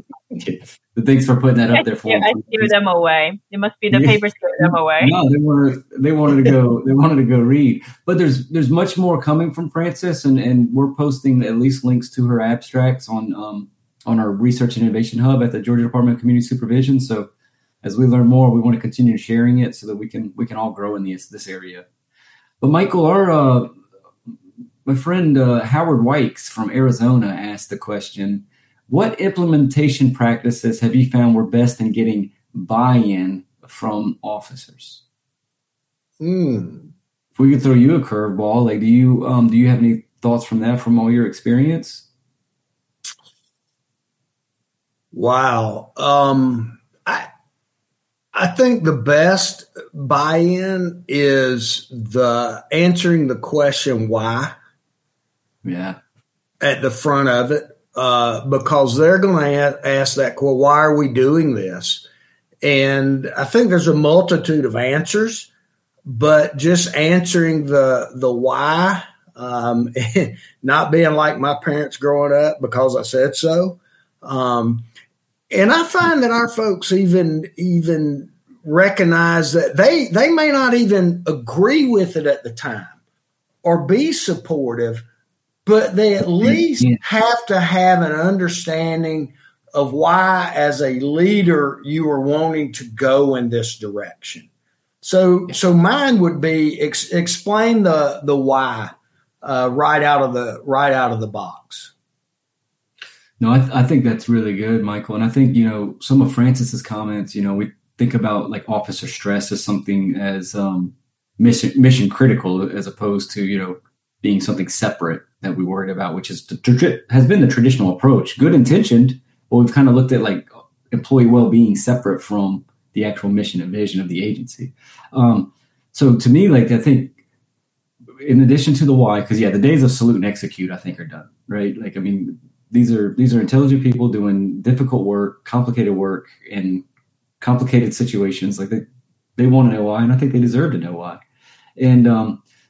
Speaker 6: thanks for putting that up there for
Speaker 5: yeah,
Speaker 6: them.
Speaker 5: I scared them away. It must be the paper scared them away.
Speaker 6: No, they wanted they wanted to go they wanted to go read. But there's there's much more coming from Francis, and, and we're posting at least links to her abstracts on um on our Research and Innovation Hub at the Georgia Department of Community Supervision. So as we learn more, we want to continue sharing it so that we can we can all grow in this this area. But Michael, our uh, my friend uh, Howard Wykes from Arizona asked the question: what implementation practices have you found were best in getting buy-in from officers?
Speaker 2: Mm.
Speaker 6: If we could throw you a curveball, like, do you um, do you have any thoughts from that, from all your experience?
Speaker 2: Wow, um, I I think the best buy-in is the answering the question why.
Speaker 6: Yeah,
Speaker 2: at the front of it. Uh, because they're going to ask that, well, why are we doing this? And I think there's a multitude of answers, but just answering the the why, um, not being like my parents growing up because I said so. Um, and I find that our folks even even recognize that they they may not even agree with it at the time or be supportive, but they at least have to have an understanding of why, as a leader, you are wanting to go in this direction. So, so mine would be ex- explain the the why uh, right out of the right out of the box.
Speaker 6: No, I, th- I think that's really good, Michael. And I think, you know, some of Francis's comments, you know, we think about like officer stress as something as um, mission mission critical, as opposed to, you know, being something separate that we worried about, which is the, has been the traditional approach. Good intentioned, but we've kind of looked at like employee well-being separate from the actual mission and vision of the agency. Um, so to me, like, I think in addition to the why, because yeah, the days of salute and execute, I think, are done, right? Like, I mean, these are these are intelligent people doing difficult work, complicated work, in complicated situations. Like, they they want to know why, and I think they deserve to know why. And um,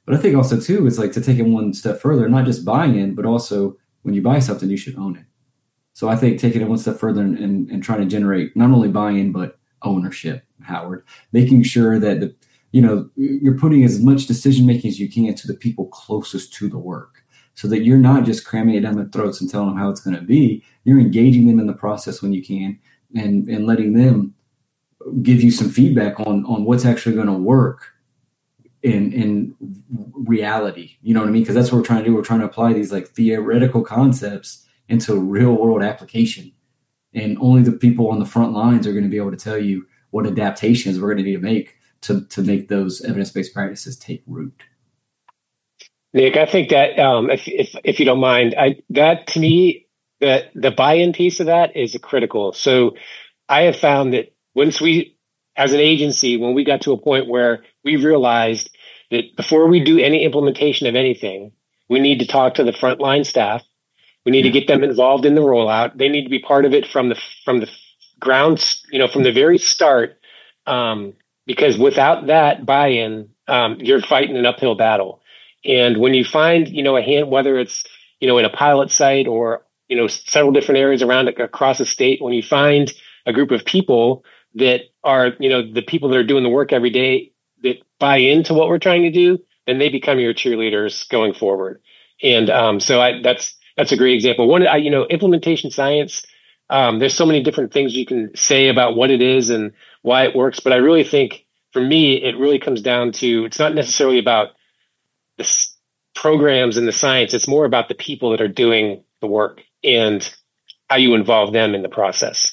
Speaker 6: But I think also too, it's like to take it one step further, not just buying in, but also when you buy something, you should own it. So I think taking it one step further and, and, and trying to generate not only buy-in, but ownership, Howard, making sure that the, you know, you're putting as much decision-making as you can to the people closest to the work so that you're not just cramming it down their throats and telling them how it's going to be. You're engaging them in the process when you can and, and letting them give you some feedback on, on what's actually going to work in, in reality. You know what I mean? Because that's what we're trying to do. We're trying to apply these like theoretical concepts into a real world application. And only the people on the front lines are going to be able to tell you what adaptations we're going to need to make to, to make those evidence-based practices take root.
Speaker 3: Nick, I think that um, if, if if you don't mind, I that to me, the the buy-in piece of that is critical. So I have found that once we, as an agency, when we got to a point where we realized that before we do any implementation of anything, we need to talk to the frontline staff. We need yeah. to get them involved in the rollout. They need to be part of it from the from the ground, you know, from the very start. Um, because without that buy-in, um, you're fighting an uphill battle. And when you find, you know, a hand, whether it's, you know, in a pilot site or, you know, several different areas around across the state, when you find a group of people that are, you know, the people that are doing the work every day that buy into what we're trying to do, then they become your cheerleaders going forward. And um, so I, that's that's a great example. One, I, you know, implementation science. Um, there's so many different things you can say about what it is and why it works, but I really think for me, it really comes down to it's not necessarily about the s- programs and the science. It's more about the people that are doing the work and how you involve them in the process.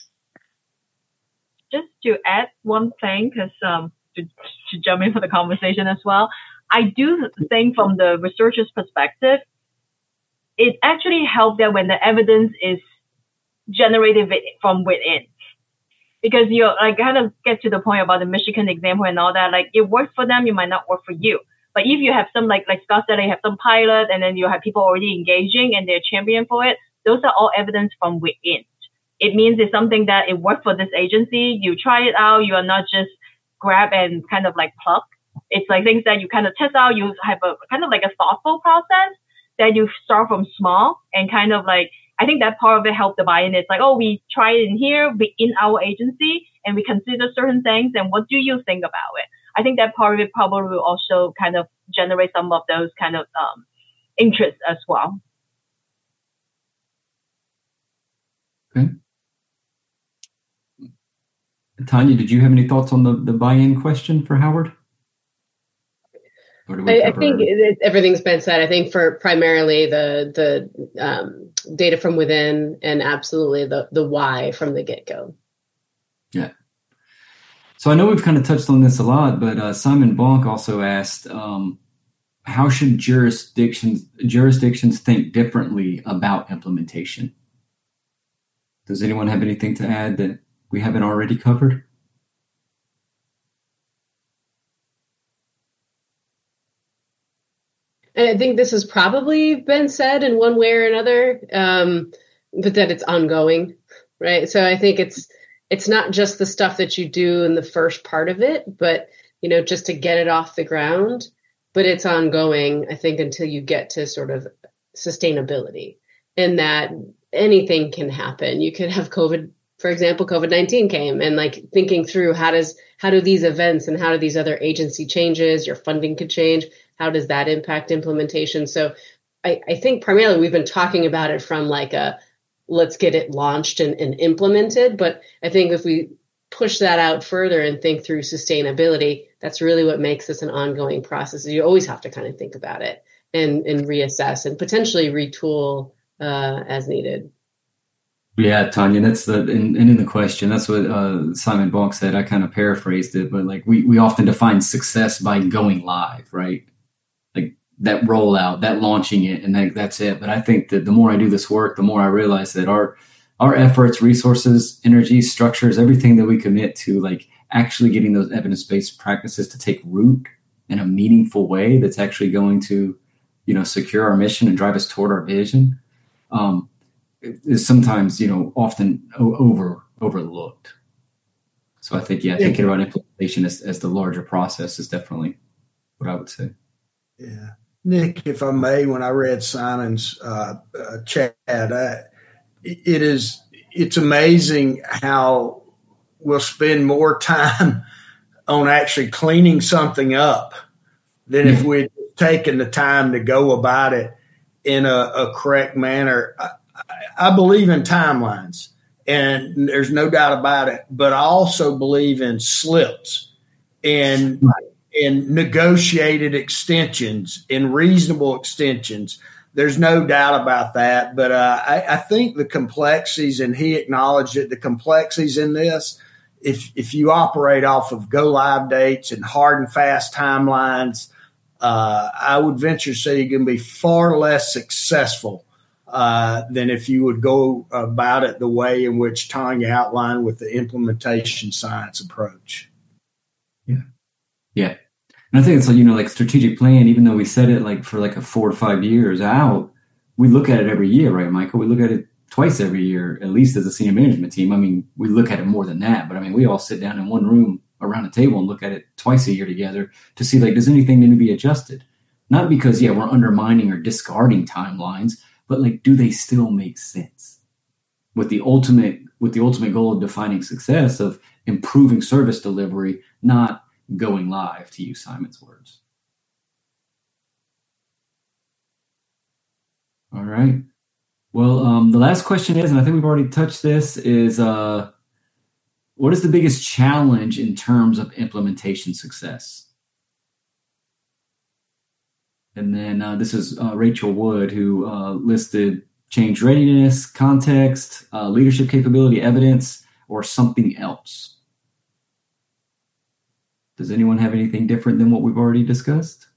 Speaker 5: Just to add one thing, because um, to, to jump into the conversation as well, I do think from the researcher's perspective, it actually helps that when the evidence is generated from within. Because you like kind of get to the point about the Michigan example and all that, like it works for them, it might not work for you. But if you have some, like like Scott said, you have some pilot and then you have people already engaging and they're champion for it, those are all evidence from within. It means it's something that it worked for this agency. You try it out. You are not just grab and kind of like pluck. It's like things that you kind of test out. You have a kind of like a thoughtful process that you start from small and kind of like, I think that part of it helped the buy-in. It's like, oh, we try it in here in our agency and we consider certain things. And what do you think about it? I think that part of it probably will also kind of generate some of those kind of um, interests as well.
Speaker 6: Okay. Tanya, did you have any thoughts on the, the buy-in question for Howard?
Speaker 4: I, I think it, everything's been said. I think for primarily the the um, data from within and absolutely the the why from the get-go.
Speaker 6: Yeah. So I know we've kind of touched on this a lot, but uh, Simon Bonk also asked, um, how should jurisdictions jurisdictions think differently about implementation? Does anyone have anything to add that we haven't already covered?
Speaker 4: And I think this has probably been said in one way or another, um, but that it's ongoing, right? So I think it's it's not just the stuff that you do in the first part of it, but, you know, just to get it off the ground, but it's ongoing, I think, until you get to sort of sustainability and that anything can happen. You could have COVID, for example, COVID nineteen came and like thinking through how does how do these events and how do these other agency changes, your funding could change. How does that impact implementation? So I, I think primarily we've been talking about it from like a let's get it launched and, and implemented. But I think if we push that out further and think through sustainability, that's really what makes this an ongoing process. You always have to kind of think about it and, and reassess and potentially retool uh, as needed.
Speaker 6: Yeah, Tanya, that's the, and, and in the question, that's what uh, Simon Bonk said. I kind of paraphrased it, but like we, we often define success by going live, right? Like that rollout, that launching it, and that, that's it. But I think that the more I do this work, the more I realize that our, our efforts, resources, energy, structures, everything that we commit to like actually getting those evidence-based practices to take root in a meaningful way that's actually going to, you know, secure our mission and drive us toward our vision. Um, is sometimes, you know, often over overlooked. So I think, yeah, thinking about implementation as, as the larger process is definitely what I would say.
Speaker 2: Yeah. Nick, if I may, when I read Simon's uh, uh, chat, uh, it is it's amazing how we'll spend more time on actually cleaning something up than if we'd taken the time to go about it in a, a correct manner. I, I believe in timelines, and there's no doubt about it, but I also believe in slips and and negotiated extensions and reasonable extensions. There's no doubt about that. But uh, I, I think the complexities, and he acknowledged it, the complexities in this, if if you operate off of go live dates and hard and fast timelines, uh, I would venture to say you're going to be far less successful uh, than if you would go about it the way in which Tanya outlined with the implementation science approach.
Speaker 6: Yeah. Yeah. And I think it's like, you know, like strategic plan, even though we set it like for like a four to five years out, we look at it every year, right, Michael? We look at it twice every year, at least as a senior management team. I mean, we look at it more than that, but I mean, we all sit down in one room around a table and look at it twice a year together to see, like, does anything need to be adjusted? Not because, yeah, we're undermining or discarding timelines, but like, do they still make sense? With the ultimate, with the ultimate goal of defining success, of improving service delivery, not going live, to use Simon's words. All right. Well, um, the last question is, and I think we've already touched this, is uh, what is the biggest challenge in terms of implementation success? And then uh, this is uh, Rachel Wood, who uh, listed change readiness, context, uh, leadership capability, evidence, or something else. Does anyone have anything different than what we've already discussed?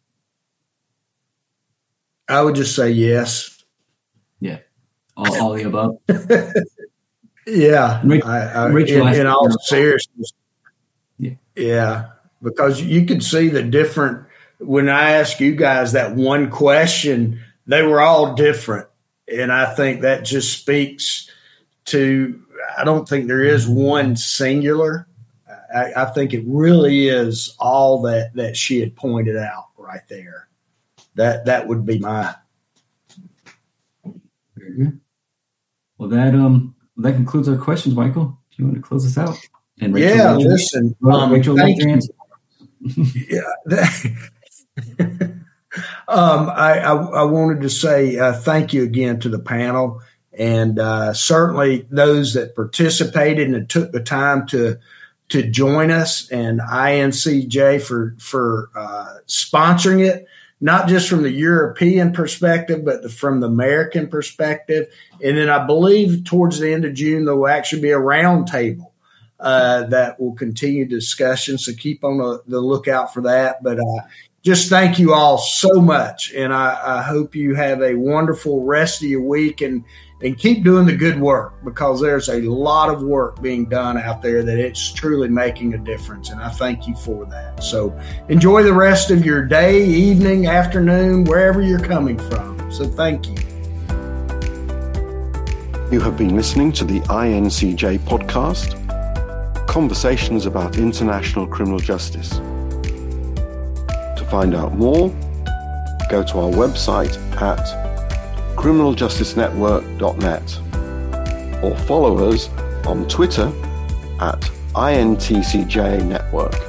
Speaker 2: I would just say yes.
Speaker 6: Yeah. All, all the above?
Speaker 2: Yeah.
Speaker 6: Rachel,
Speaker 2: I, I,
Speaker 6: Rachel
Speaker 2: in, in all seriousness.
Speaker 6: Yeah.
Speaker 2: Yeah. Because you could see the different, when I asked you guys that one question, they were all different. And I think that just speaks to, I don't think there is one singular. I, I think it really is all that, that she had pointed out right there. That that would be my.
Speaker 6: Very good. Well, that um that concludes our questions, Michael. Do you want to close us out?
Speaker 2: And Rachel, yeah, Rachel, listen, um, Rachel, thank you. yeah, that, um, I, I I wanted to say uh, thank you again to the panel, and uh, certainly those that participated and took the time to. to join us, and I N C J for for uh, sponsoring it, not just from the European perspective, but the, from the American perspective. And then I believe towards the end of June, there will actually be a roundtable uh, that will continue discussion. So keep on the, the lookout for that. But uh, just thank you all so much, and I, I hope you have a wonderful rest of your week, and And keep doing the good work, because there's a lot of work being done out there that it's truly making a difference. And I thank you for that. So enjoy the rest of your day, evening, afternoon, wherever you're coming from. So thank you.
Speaker 1: You have been listening to the I N C J podcast, Conversations about International Criminal Justice. To find out more, go to our website at criminal justice network dot net or follow us on Twitter at I N T C J Network.